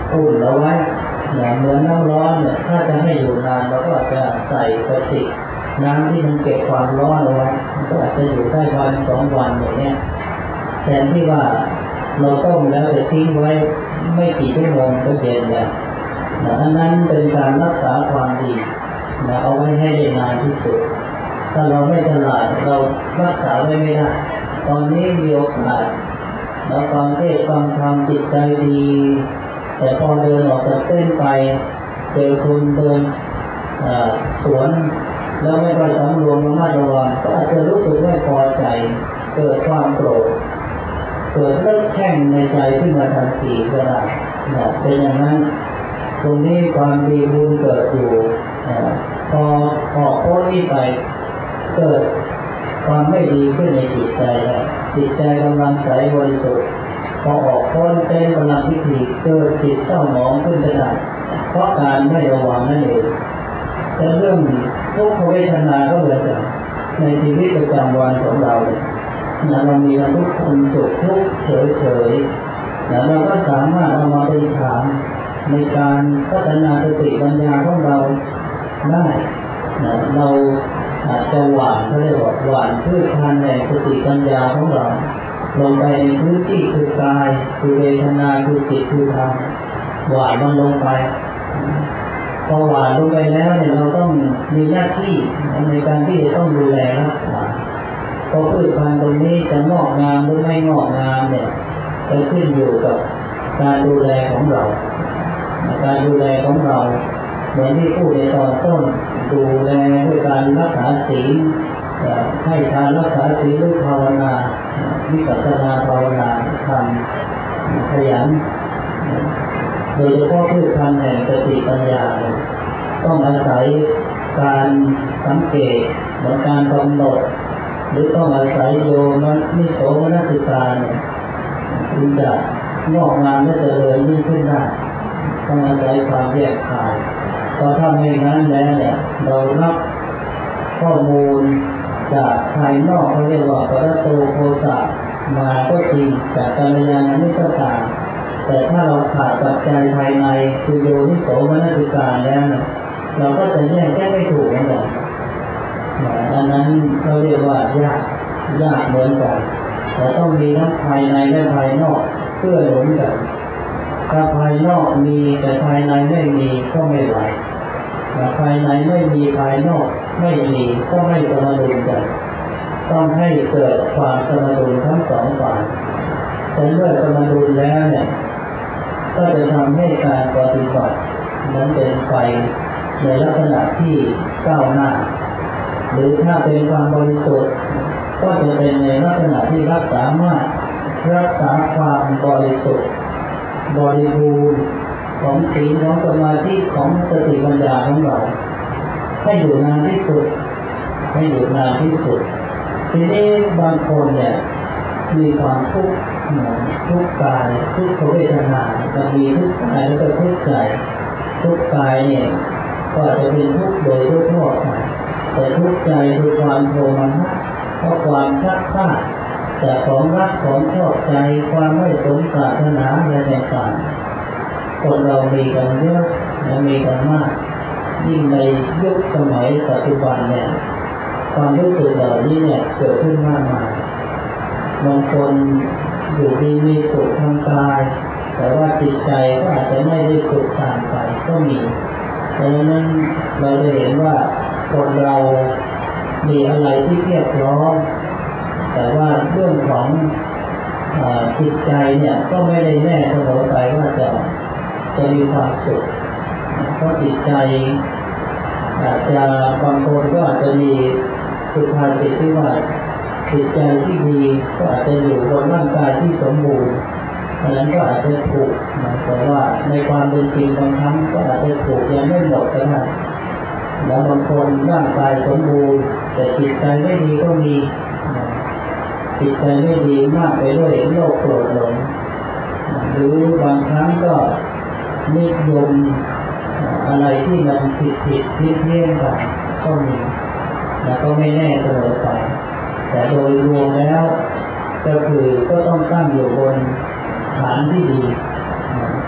อุ่นเอาไว้อย่างเหมือนน้ำร้อนเนี่ยถ้าจะให้อยู่นานเราก็อาจจะใส่กระติกน้ำที่มันเก็บความร้อนเอาไว้ก็อาจจะอยู่ได้วันสองวันอย่างเงี้ยแทนที่ว่าเราต้มแล้วจะทิ้งไว้ไม่กี่ชั่วโมงก็เย็นแล้วอันนั้นเป็นการรักษาความดีนะเอาไว้ให้ได้นานที่สุดถ้าเราไม่ฉลาดเรารักษาไว้ไม่ได้ตอนนี้มีโอกาสเราฟังเทศน์ฟังธรรมจิตใจดีแต่พอเดินออกจากเส้นไปเจอคนเดินสวนแล้วไม่ค่อยสำรวมระมัดระวังก็อาจจะรู้สึกไม่พอใจเกิดความโกรธเกิดเลิกแข่งในใจขึ้นมาทันทีก็ได้เป็นอย่างนั้นตรงนี้ความดีบุญเกิดอยู่พอออกพ้นนี้ไปเกิดความไม่ดีขึ้นในจิตใจแล้วจิตใจกำลังใสบริสุทธิ์พอออกพ้นเป็นกำลังพิธีเกิดจิตเศร้าหมองขึ้นได้เพราะการไม่ระวังนั่นเองแต่เรื่องทุกขเวทนาก็เหมือนกันในชีวิตประจำวันของเราเรามีกันทุกคนสุขทุกข์เฉยๆเราก็สามารถเอามาเป็นฐานในการพัฒนาสติปัญญาของเราได้เราอาจจะหว่านเขาเรียกว่าหว่านพืชพันธุ์แห่งสติปัญญาของเราลงไปในพื้นที่คือกายคือเวทนาคือจิตคือธรรมหว่านมันลงไปพอหว่านลงไปแล้วเนี่ยเราต้องมีหน้าที่ในการที่จะต้องดูแลรักษาพอพืชพันธุ์ตรงนี้จะงอกงามหรือไม่งอกงามเนี่ยจะขึ้นอยู่กับการดูแลของเราการดูแลของเราเหมือนที่พูดในตอนต้นดูแลด้วยการรักษาศีลให้ทานรักษาศีลด้วยภาวนาวิปัสสนาภาวนาทำขยันโดยเฉพาะพืชพันธุ์แห่งสติปัญญาต้องอาศัยการสังเกตเหมือนการกำหนดหรือต้องอาศัยโยมนิโสมนสิการถึงจะงอกงามและเจริญยิ่งขึ้นได้ต้องอาศัยความแยกขายเพราะถ้าไม่งั้นแล้วเนี่ยเรารับข้อมูลจากภายนอกเขาเรียกว่าปรโตโภสะมาก็จริงจากกัลยาณมิตรต่างแต่ถ้าเราขาดปัจจัยภายในคือโยนิโสมนสิการแล้วเนี่ยเราก็จะแยกแยะไม่ถูกเหมือนกันอันนั้นเขาเรียกว่ายากยากเหมือนกันแต่ต้องมีทั้งภายในและภายนอกเพื่อหนุนกันถ้าภายนอกมีแต่ภายในไม่มีก็ไม่ไหวถ้าภายในไม่มีภายนอกไม่มีก็ไม่สมดุลกันต้องให้เกิดความสมดุลทั้งสองฝ่ายแต่เมื่อสมดุลแล้วเนี่ยก็จะทำให้การปฏิบัตินั้นเป็นไปในลักษณะที่ก้าวหน้าหรือถ้าเป็นความบริสุทธิ์ก็จะเป็นในลักษณะที่รักษามารถรักษาความบริสุทธิ์บริบูรณ์ของศีลของสมาธิของสติปัญญาของเราให้อยู่นานที่สุดให้อยู่นานที่สุดทีนี้บางคนเนี่ยมีความทุกข์ทุกข์กายทุกขเวทนาจะมีทุกข์กายแล้วก็ทุกข์ใจทุกข์กายเนี่ยก็อาจจะเป็นทุกข์โดยทั่วไปแต่ทุกข์ใจคือความโทมนัสเพราะความชักช้าจากของรักของชอบใจความไม่สมปรารถนาอะไรต่างๆคนเรามีกันเยอะและมีกันมากยิ่งในยุคสมัยปัจจุบันเนี่ยความรู้สึกเหล่านี้เนี่ยเกิดขึ้นมากมายบางคนอยู่ดีมีสุขทางกายแต่ว่าจิตใจก็อาจจะไม่ได้สุขตามไปก็มีดังนั้นเราจะเห็นว่าคนเรามีอะไรที่เพียบพร้อมแต่ว่าเรื่องของจิตใจเนี่ยก็ไม่ได้แน่เสมอไปว่าจะจะมีความสุขเพราะจิตใจอาจจะบางคนก็อาจจะมีสุภาษิตที่ว่าจิตใจที่ดีก็อาจจะอยู่บนร่างกายที่สมบูรณ์เพราะนั้นก็อาจจะถูกแต่ว่าในความเป็นจริงบางครั้งก็อาจจะถูกยังไม่หมดก็ได้แล้วบางคนร่างกายสมบูรณ์แต่จิตใจไม่ดีก็มีจิตใจไม่ดีมากไปด้วยโลภโกรธหลงหรือบางครั้งก็นิยมอะไรที่มันผิดผิดเพี้ยนเพี้ยนกันก็มีแล้วก็ไม่แน่เสมอไปแต่โดยรวมแล้วก็คือก็ต้องตั้งอยู่บนฐานที่ดี เ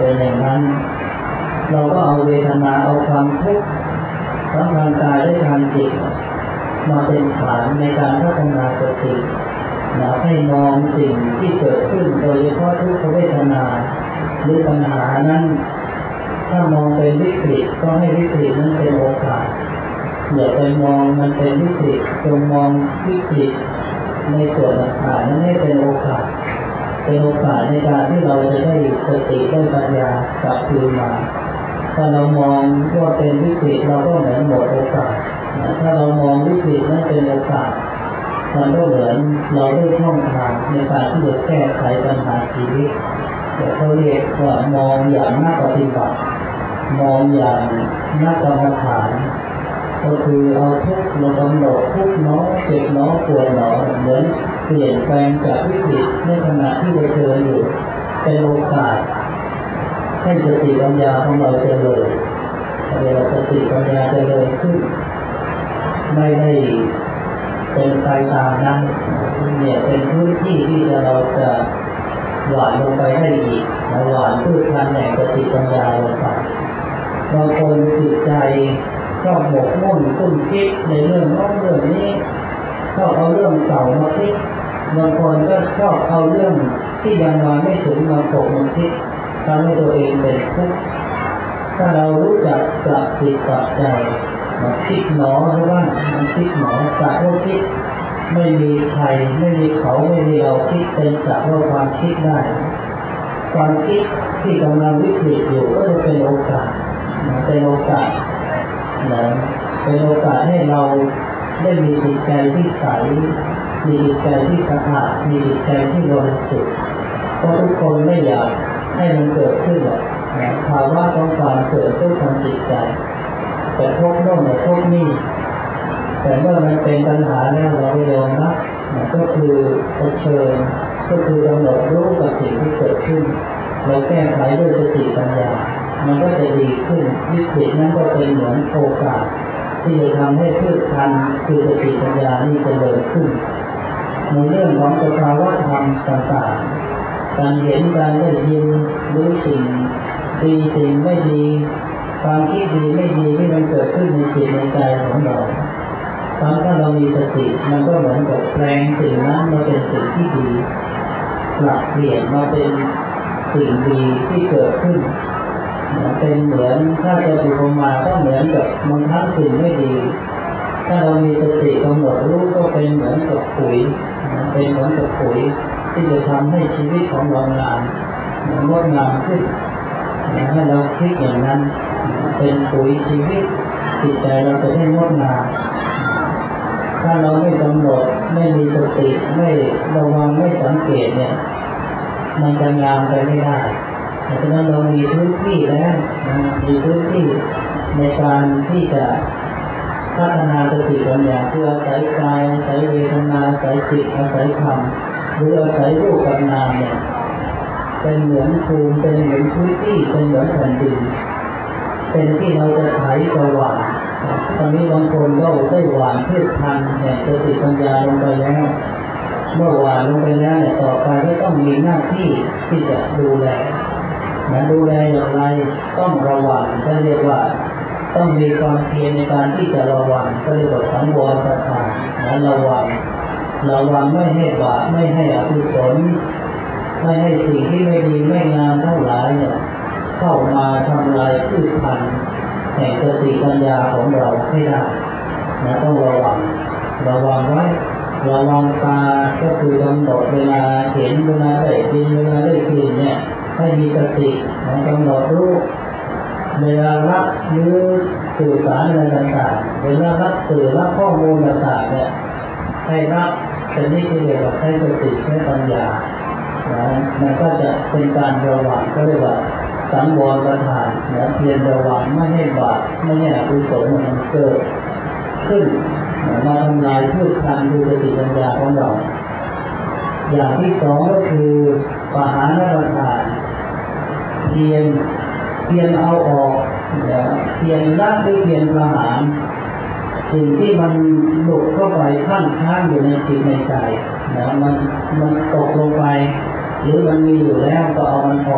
เป็นอย่างนั้นเราก็เอาเวทนาเอาความทุกข์ทั้งทางกายและทางจิตมาเป็นฐานในการพัฒนาสตินะให้มองสิ่งที่เกิดขึ้นโดยเฉพาะทุกขเวทนาหรือปัญหานั้นถ้ามองเป็นวิกฤตก็ให้วิกฤตนั้นเป็นโอกาสอย่าไปมองมันเป็นวิกฤตจงมองวิกฤตในส่วนต่างๆนั้นให้เป็นโอกาสเป็นโอกาสในการที่เราจะได้สติได้ปัญญากลับคืนมาถ้าเรามองว่าเป็นวิกฤตเราก็เหมือนหมดโอกาสถ้าเรามองวิกฤตนั้นเป็นโอกาสมันก็เหมือนเราได้ช่องทางในการที่จะแก้ไขปัญหาชีวิตแต่เขาเรียกว่ามองอย่างนักปฏิบัติมองอย่างนักกรรมฐานก็คือเอาทุกข์มากำหนดทุกข์เนาะเจ็บเนาะปวดเนาะเหมือนเปลี่ยนแปลงจากวิกฤตในขณะที่เราเจออยู่เป็นโอกาสให้สติปัญญาของเราเจริญเวลาสติปัญญาเจริญขึ้นไม่ได้เป็นไปตามนั้นเนี่ยเป็นพื้นที่ที่เราจะหวานลงไปให้อีกหวานพืชพันธุ์แห่งสติปัญญาลงไปบางคนจิตใจชอบหมกมุ่นคุ้นคิดในเรื่องโน้นเรื่องนี้ชอบเอาเรื่องเก่ามาคิดบางคนก็ชอบเอาเรื่องที่ยังมาไม่ถึงมาตกมาคิดทำให้ตัวเองเป็นทุกข์ถ้าเรารู้จักปรับจิตปรับใจมาคิดหนอหรือว่ามันคิดหนอจากว่าคิดไม่มีใครไม่มีเขาไม่มีเราคิดเป็นจากว่าความคิดได้ความคิดที่กำลังวิกฤตอยู่ก็จะเป็นโอกาสเป็นโอกาสนะเป็นโอกาสให้เราได้มีจิตใจที่ใสมีจิตใจที่สะอาดมีจิตใจที่บริสุทธิ์เพราะทุกคนไม่อยากให้มันเกิดขึ้นหรอกภาวะของความเกิดขึ้นทางจิตใจแต่พวกโน่นแต่พวกนี้แต่เมื่อมันเป็นปัญหาแล้วเราไม่ยอมรับก็คือเผชิญก็คือกำหนดรู้กับสิ่งที่เกิดขึ้นเราแก้ไขด้วยสติปัญญามันก็จะดีขึ้นวิกฤตนั้นก็เป็นเหมือนโอกาสที่จะทำให้พืชพันธุ์คือสติปัญญานี่เจริญขึ้นในเรื่องของสภาวะธรรมต่างๆการเห็นการได้ยินรู้สิ่งดีสิ่งไม่ดีความคิดดีไม่ดีที่มันเกิดขึ้นในจิตในใจของเราถ้าเรามีสติมันก็เหมือนกับแปลงสิ่งนั้นมาเป็นสิ่งที่ดีปรับเปลี่ยนมาเป็นสิ่งดีที่เกิดขึ้นเป็นเหมือนถ้าจะอุปมาก็เหมือนกับบางครั้งสิ่งไม่ดีถ้าเรามีสติกำหนดรู้ก็เป็นเหมือนกับปุ๋ยเป็นเหมือนกับปุ๋ยที่จะทำให้ชีวิตของเรางามงดงามขึ้นให้เราคิดอย่างนั้นเป็นปุ๋ยชีวิตจิตใจเราจะได้งดงามถ้าเราไม่กำหนดไม่มีสติไม่ระวังไม่สังเกตเนี่ยมันจะงามไปไม่ได้เพราะฉะนั้นเรามีพื้นที่แล้วมีพื้นที่ในการที่จะพัฒนาสติปัญญาเพื่ออาศัยกายอาศัยเวทนาอาศัยจิตอาศัยธรรมหรืออาศัยรูปกับนามเนี่ยเป็นเหมือนภูมิเป็นเหมือนพื้นที่เป็นเหมือนแผ่นดินเป็นที่เราจะไถประหว่างตอนนี้บางคนก็ได้หว่านพืชพันธุ์แห่งสติปัญญาลงไปแล้วเมื่อหว่านลงไปแล้วเนี่ยต่อไปก็ต้องมีหน้าที่ที่จะดูแลนะดูแลอย่างไรต้องระวังก็เรียกว่าต้องมีความเพียรในการที่จะระวังก็เรียกว่าสังวรประทานนะระวังระวังไม่ให้บาปไม่ให้อกุศลไม่ให้สิ่งที่ไม่ดีไม่งามทั้งหลายเนี่ยเข้ามาทำลายพืชพันธุ์แห่งสติปัญญาของเราให้ได้นะต้องระวังระวังไว้ระวังตาก็คือกำหนดเวลาเห็นเวลาได้ยินเวลาได้กลิ่นเนี่ยให้มีสติกำหนดรู้เวลารับหรือสื่อสารอะไรต่างๆเวลารับสื่อรับข้อมูลต่างๆเนี่ยให้รับเป็นที่ที่เรียกว่าให้สติให้ปัญญานะมันก็จะเป็นการระวังก็เรียกว่าสังวรประทานนะเพียรระวังไม่ให้บาปไม่ให้อกุศลมันเกิดขึ้นมาทำลายพืชพันธุ์คือสติปัญญาของเราอย่างที่สองก็คือปหานประทานเพียรเพียรเอาออกเพียรละหรือเพียรประหารสิ่งที่มันหลุดเข้าไปข้างข้างอยู่ในจิตในใจนะมันมันตกลงไปหรือมันมีอยู่แล้วก็เอามันออก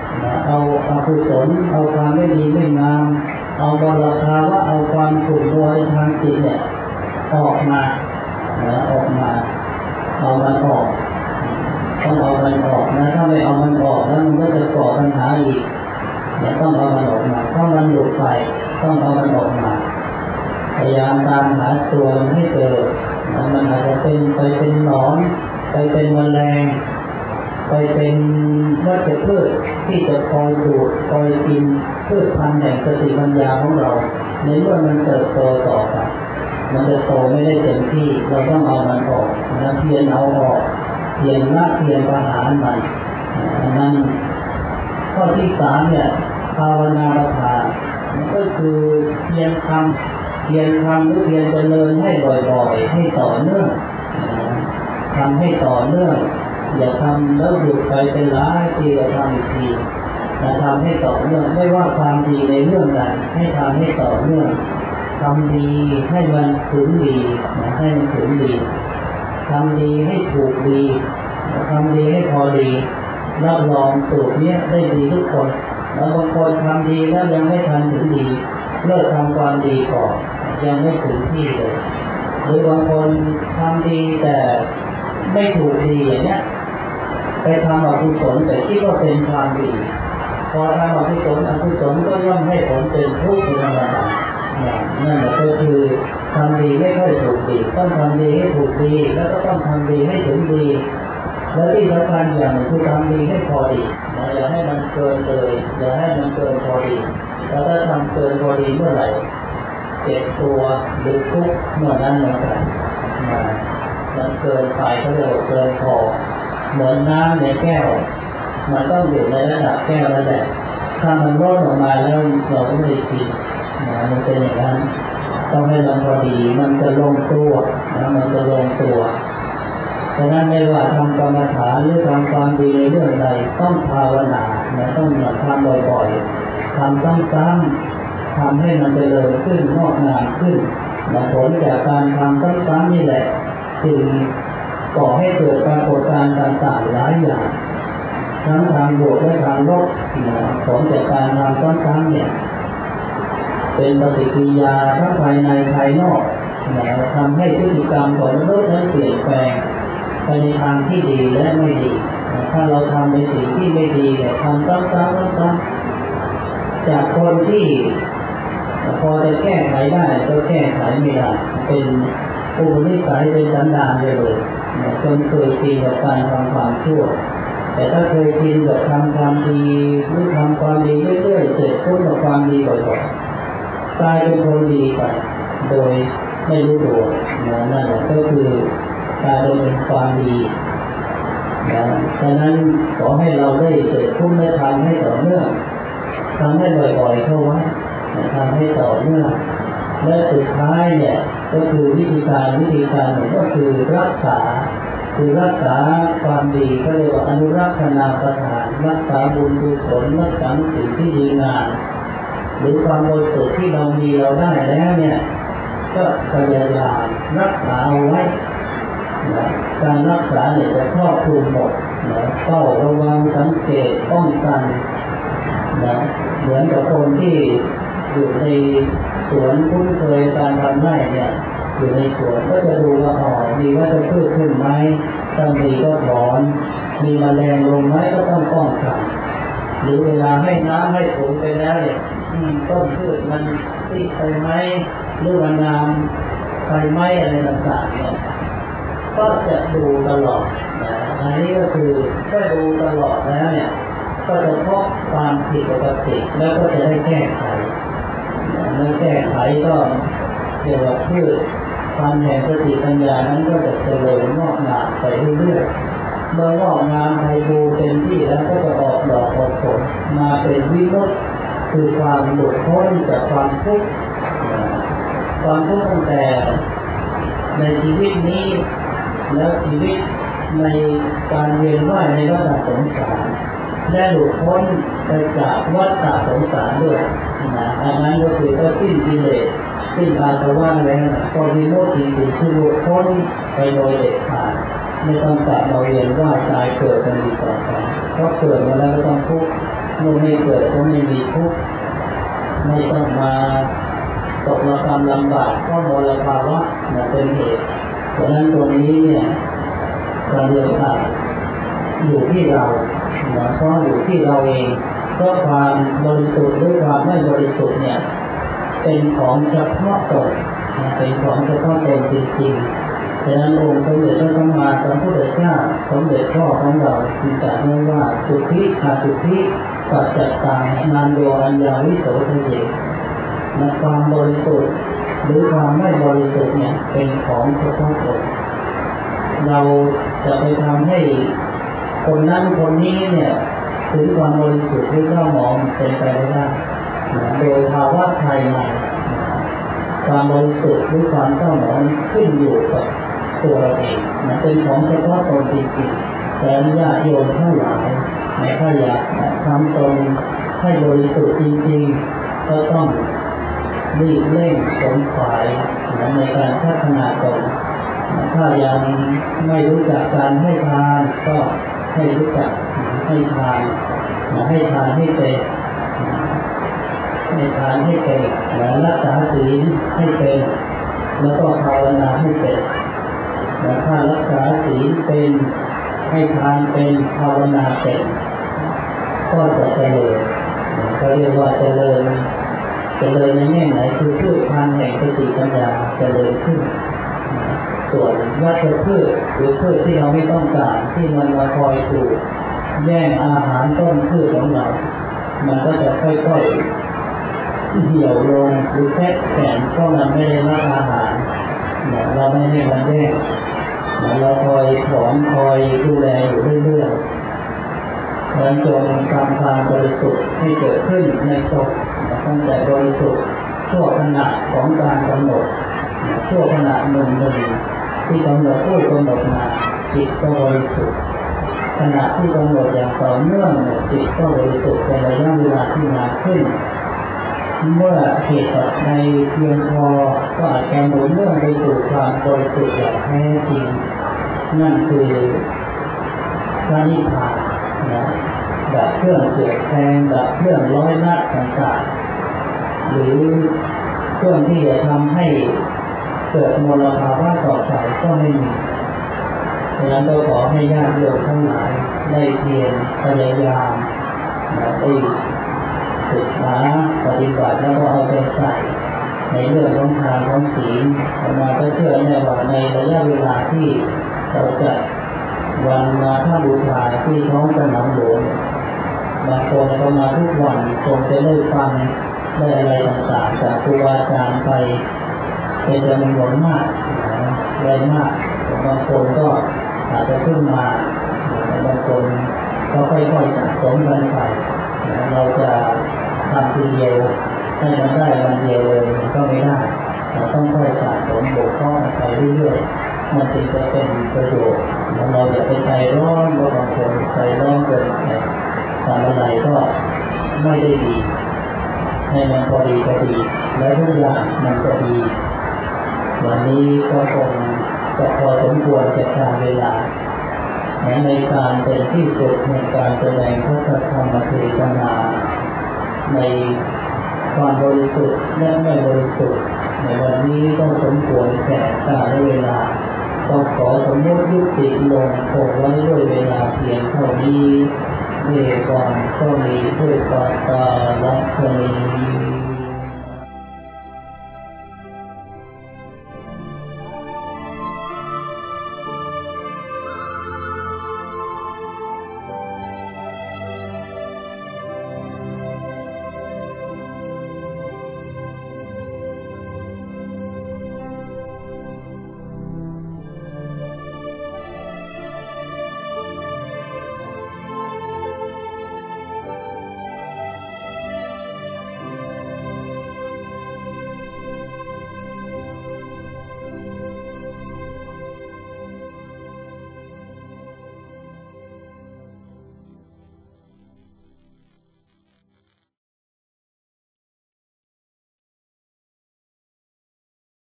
เอาอกุศลเอาความไม่ดีไม่งามเอาบาราภาวะเอาความขุ่นมัวในทางจิตเนี่ยออกมาออกมาเอามันออกต้องเอามันออกนะถ้าไม่เอามันออกแล้วมันก็จะก่อปัญหาอีกเนี่ยต้องเอามันออกมาถ้ามันหลุดไปต้องเอามันออกมาพยายามตามหาตัวมันให้เจอมันอาจจะเป็นไปเป็นหนอนไปเป็นแมลงไปเป็นวัชพืชที่จะคอยดูดคอยกินพืชพันธุ์แห่งสติปัญญาของเราในเมื่อมันเติบโตต่อไปมันจะโตไม่ได้เต็มที่เราต้องเอามันออกนะเพียรเอาออกเพียรละเพียรประหารมันนั้นข้อที่สามเนี่ยภาวนาประทานก็คือเพียรทำเพียรทำหรือเพียรเจริญให้บ่อยๆให้ต่อเนื่องทำให้ต่อเนื่องอย่าทำแล้วหยุดไปเป็นหลายปีอย่าทำอีกทีแต่ทำให้ต่อเนื่องไม่ว่าความดีในเรื่องใดให้ทำให้ต่อเนื่องทำดีให้มันถึงดีให้มันถึงดีทำดีให้ถูกดีทำดีให้พอดีรับรองสูตรนี้ได้ดีทุกคนแล้วบางคนทำดีแล้วยังไม่ทันถึงดีเลิกทำความดีก่อนยังไม่ถึงที่เลยหรือบางคนทำดีแต่ไม่ถูกดีอย่างนี้ไปทำอกุศลแต่คิดว่าเป็นความดีพอทำอกุศลอกุศลก็ย่อมให้ผลเป็นทุกข์เป็นธรรมดานั่นแหละก็คือทำดีไม่ค่อยถูกดีต้องทำดีให้ถูกดีแล้วก็ต้องทำดีให้ถึงดีและที่สำคัญอย่างคือทำดีให้พอดีอย่าให้มันเกินเลยอย่าให้มันเกินพอดีแล้วถ้าทำเกินพอดีเมื่อไหร่เจ็บตัวหรือทุกข์เมื่อนั้นเหมือนกันมันเกินไปก็เรียกว่าเกินพอเหมือนน้ำในแก้วมันต้องอยู่ในระดับแก้วระดับถ้ามันร่นออกมาแล้วเราก็ไม่ได้กินมันเป็นอย่างนั้นต้องให้มันพอดีมันจะลงตัวนะมันจะลงตัวฉะนั้นไม่ว่าทำกรรมฐานหรือทำความดีในเรื่องใดต้องภาวนาต้องทำบ่อยๆทำซ้ำๆทำให้มันเจริญขึ้นงอกงามขึ้นผลจากการทำซ้ำๆนี่แหละจึงก่อให้เกิดปรากฏการณ์ต่างๆหลายอย่างทั้งทางบวกและทางลบผลจากการทำซ้ำๆเนี่ยเป็นปฏิกิริยาทั้งภายในภายนอกทำให้พฤติกรรมของมนุษย์นั้นเปลี่ยนแปลงไปในทางที่ดีและไม่ดีถ้าเราทำในสิ่งที่ไม่ดีเนี่ยทำซ้ำๆๆจากคนที่พอจะแก้ไขได้ก็แก้ไขไม่ได้เป็นอุปนิสัยเป็นสันดานเลยจนเคยชินกับการทำความชั่วแต่ถ้าเคยชินกับทำความดีหรือทำความดีเรื่อยๆเสร็จพ้นกับความดีบ่อยๆกลายเป็นคนดีไปโดยไม่รู้ตัวนั่นแหละก็คือกลายเป็นความดีนะฉะนั้นขอให้เราได้เสร็จพ้นและทำให้ต่อเนื่องทำให้บ่อยๆเข้าไว้ทำให้ต่อเนื่องและสุดท้ายเนี่ยก็คือวิธีการวิธีการหนึ่งก็คือรักษาคือรักษาความดีเขาเรียกว่าอนุรักษณาประทานรักษาบุญกุศลรักษาสิ่งที่ดีงามหรือความบริสุทธิ์ที่เรามีเราได้แล้วเนี่ยก็พยายามรักษาเอาไว้นะการรักษาเนี่ยจะครอบคลุมหมดนะเฝ้าระวังสังเกตป้องกันนะเหมือนกับคนที่อยู่ในสวนคุ้นเคยการทำไร่เนี่ยอยู่ในสวนก็จะดูว่าอ๋อมีวัชพืชขึ้นไหมถ้ามีก็ถอนมีแมลงลงไหมก็ต้องป้องกันหรือเวลาให้น้ำให้ฝนไปแล้วเนี่ยต้นพืชมันติดไปไหมหรือว่าน้ำไฟไหม้อะไรต่างๆเนี่ยก็จะดูตลอดนะอันนี้ก็คือถ้าดูตลอดแล้วเนี่ยก็จะพบความผิดปกติแล้วก็จะได้แก้ไขเมื่อแก้ไขก็เกี่ยวกับพืชความแห่งสติปัญญานั้นก็จะเจริญงอกงามไปเรื่อยๆเมื่องอกงามไพบูลย์เต็มที่แล้วก็จะออกดอกออกผลมาเป็นวิมุตติคือความหลุดพ้นจากความทุกข์ความทุกข์ตั้งแต่ในชีวิตนี้แล้วชีวิตในการเวียนว่ายในวัฏสงสารได้หลุดพ้นไปจากวัฏสงสารด้วยนะอันนั้นก็คือก็สิ้นกิเลสสิ้นอาสวะแล้วก็วิมุตติคือหลุดพ้นไปโดยเด็ดขาดไม่ต้องกลับมาเวียนว่ายตายเกิดกันอีกต่อไปเพราะเกิดมาแล้วก็ต้องทุกข์เมื่อไม่เกิดก็ไม่มีทุกข์ไม่ต้องมาตกระกรรมลำบากเพราะมลภาวะมาเป็นเหตุเพราะนั้นตรงนี้เนี่ยเราเรียกว่าอยู่ที่เราเพราะอยู่ที่เราเองเพราะความบริสุทธิ์หรือความไม่บริสุทธิ์เนี่ยเป็นของเฉพาะตนเป็นของเฉพาะตนจริงๆฉะนั้นองค์สมเด็จพระสัมมาสัมพุทธเจ้าสมเด็จพ่อของเราจึงตรัสไว้ว่าสุขิอาสุขิปัจจตังนานโยอัญญาวิโสทะเยในความบริสุทธิ์หรือความไม่บริสุทธิ์เนี่ยเป็นของเฉพาะตนเราจะไปทำให้คนนั้นคนนี้เนี่ยถึงความบริสุทธิ์หรือเข้ามองเป็นไปไม่ได้โดยภาวะภายในความบริสุทธิ์หรือความเข้ามองขึ้นอยู่กับตัวเราเองมันเป็นของเฉพาะตนจริงๆแต่ญาติโยมทั้งหลายในถ้าอยากทำตนให้บริสุทธิ์จริงๆก็ต้องรีบเร่งขนขวายในการพัฒนาตนถ้ายังไม่รู้จักการให้ทานก็ให้รู้จักให้ทานให้ทานให้เป็นให้ทานให้เป็นและรักษาศีลให้เป็นแล้วก็ภาวนาให้เป็นและถ้ารักษาศีลเป็นให้ทานเป็นภาวนาเป็นก็จะเจริญก็เรียกว่าเจริญเจริญในแง่ไหนคือพืชพันธุ์แห่งสติปัญญาเจริญขึ้นส่วนวัชพืชหรือพืชที่เราไม่ต้องการที่มันมาคอยถูกแย่งอาหารต้นพืชของเรามันก็จะค่อยๆเหี่ยวลงหรือแทะแข็งเพราะมันไม่ได้รับอาหารเราไม่ให้มันแย่งเราคอยถอนคอยดูแลอยู่เรื่อยๆดังจงทำความบริสุทธิ์ให้เกิดขึ้นในตนตั้งแต่บริสุทธิ์ชั่วขณะของการกำหนดชั่วขณะหนึ่งหนึ่งที่กำหนดผู้กำหนดมาจิตก็บริสุทธิ์ขณะที่กำหนดอย่างต่อเนื่องจิตก็บริสุทธิ์ในระยะเวลาที่นานขึ้นเมื่อเหตุปัจจัยเพียงพอก็อาจจะหมุนเรื่องไปสู่ความบริสุทธิ์อย่างแท้จริงนั่นคือพระนิพพานนะดับเครื่องเสียดแทงดับเครื่องร้อยนัดต่างๆหรือเครื่องที่จะทำให้เกิดมลภาวะต่อไปก็ไม่มีดังนั้นก็ขอให้ญาติโยมทั้งหลายได้เพียรพยายามได้ศึกษาปฏิบัติแล้วก็เอาไปใส่ในเรื่องของทานของศีลมาก็เชื่อแน่ว่าในระยะเวลาที่เราจะวันมาฆบูชาที่ท้องสนามหลวงบางคนก็มาทุกวันคงจะได้ฟังได้อะไรต่างๆจากครูบาอาจารย์ไปเป็นจำนวนมากได้มากบางคนก็อาจจะขึ้นมาบางคนก็ค่อยๆสะสมกันไปเราจะทำทีเดียวให้มันได้วันเดียวเลยก็ไม่ได้เราต้องค่อยสะสมบกพร่องไปเรื่อยๆมันจึงจะเป็นประโยชน์เราอย่าไปใจร้อนบางคนใจร้อนเกินไปทำอะไรก็ไม่ได้ดีให้มันพอดีพอดีแล้วทุกอย่างมันจะดีวันนี้ก็คงจะพอสมควรแก่การเวลาในการเป็นที่สุดในการแสดงพระธรรมเทศนาในความบริสุทธิ์และไม่บริสุทธิ์ในวันนี้ต้องสมควรแก่กาลเวลาต้องขอสมมติยุติลงคงไว้ด้วยเวลาเพียงเท่านี้เรื่องก่อนก็มีด้วยปาตาลักษณี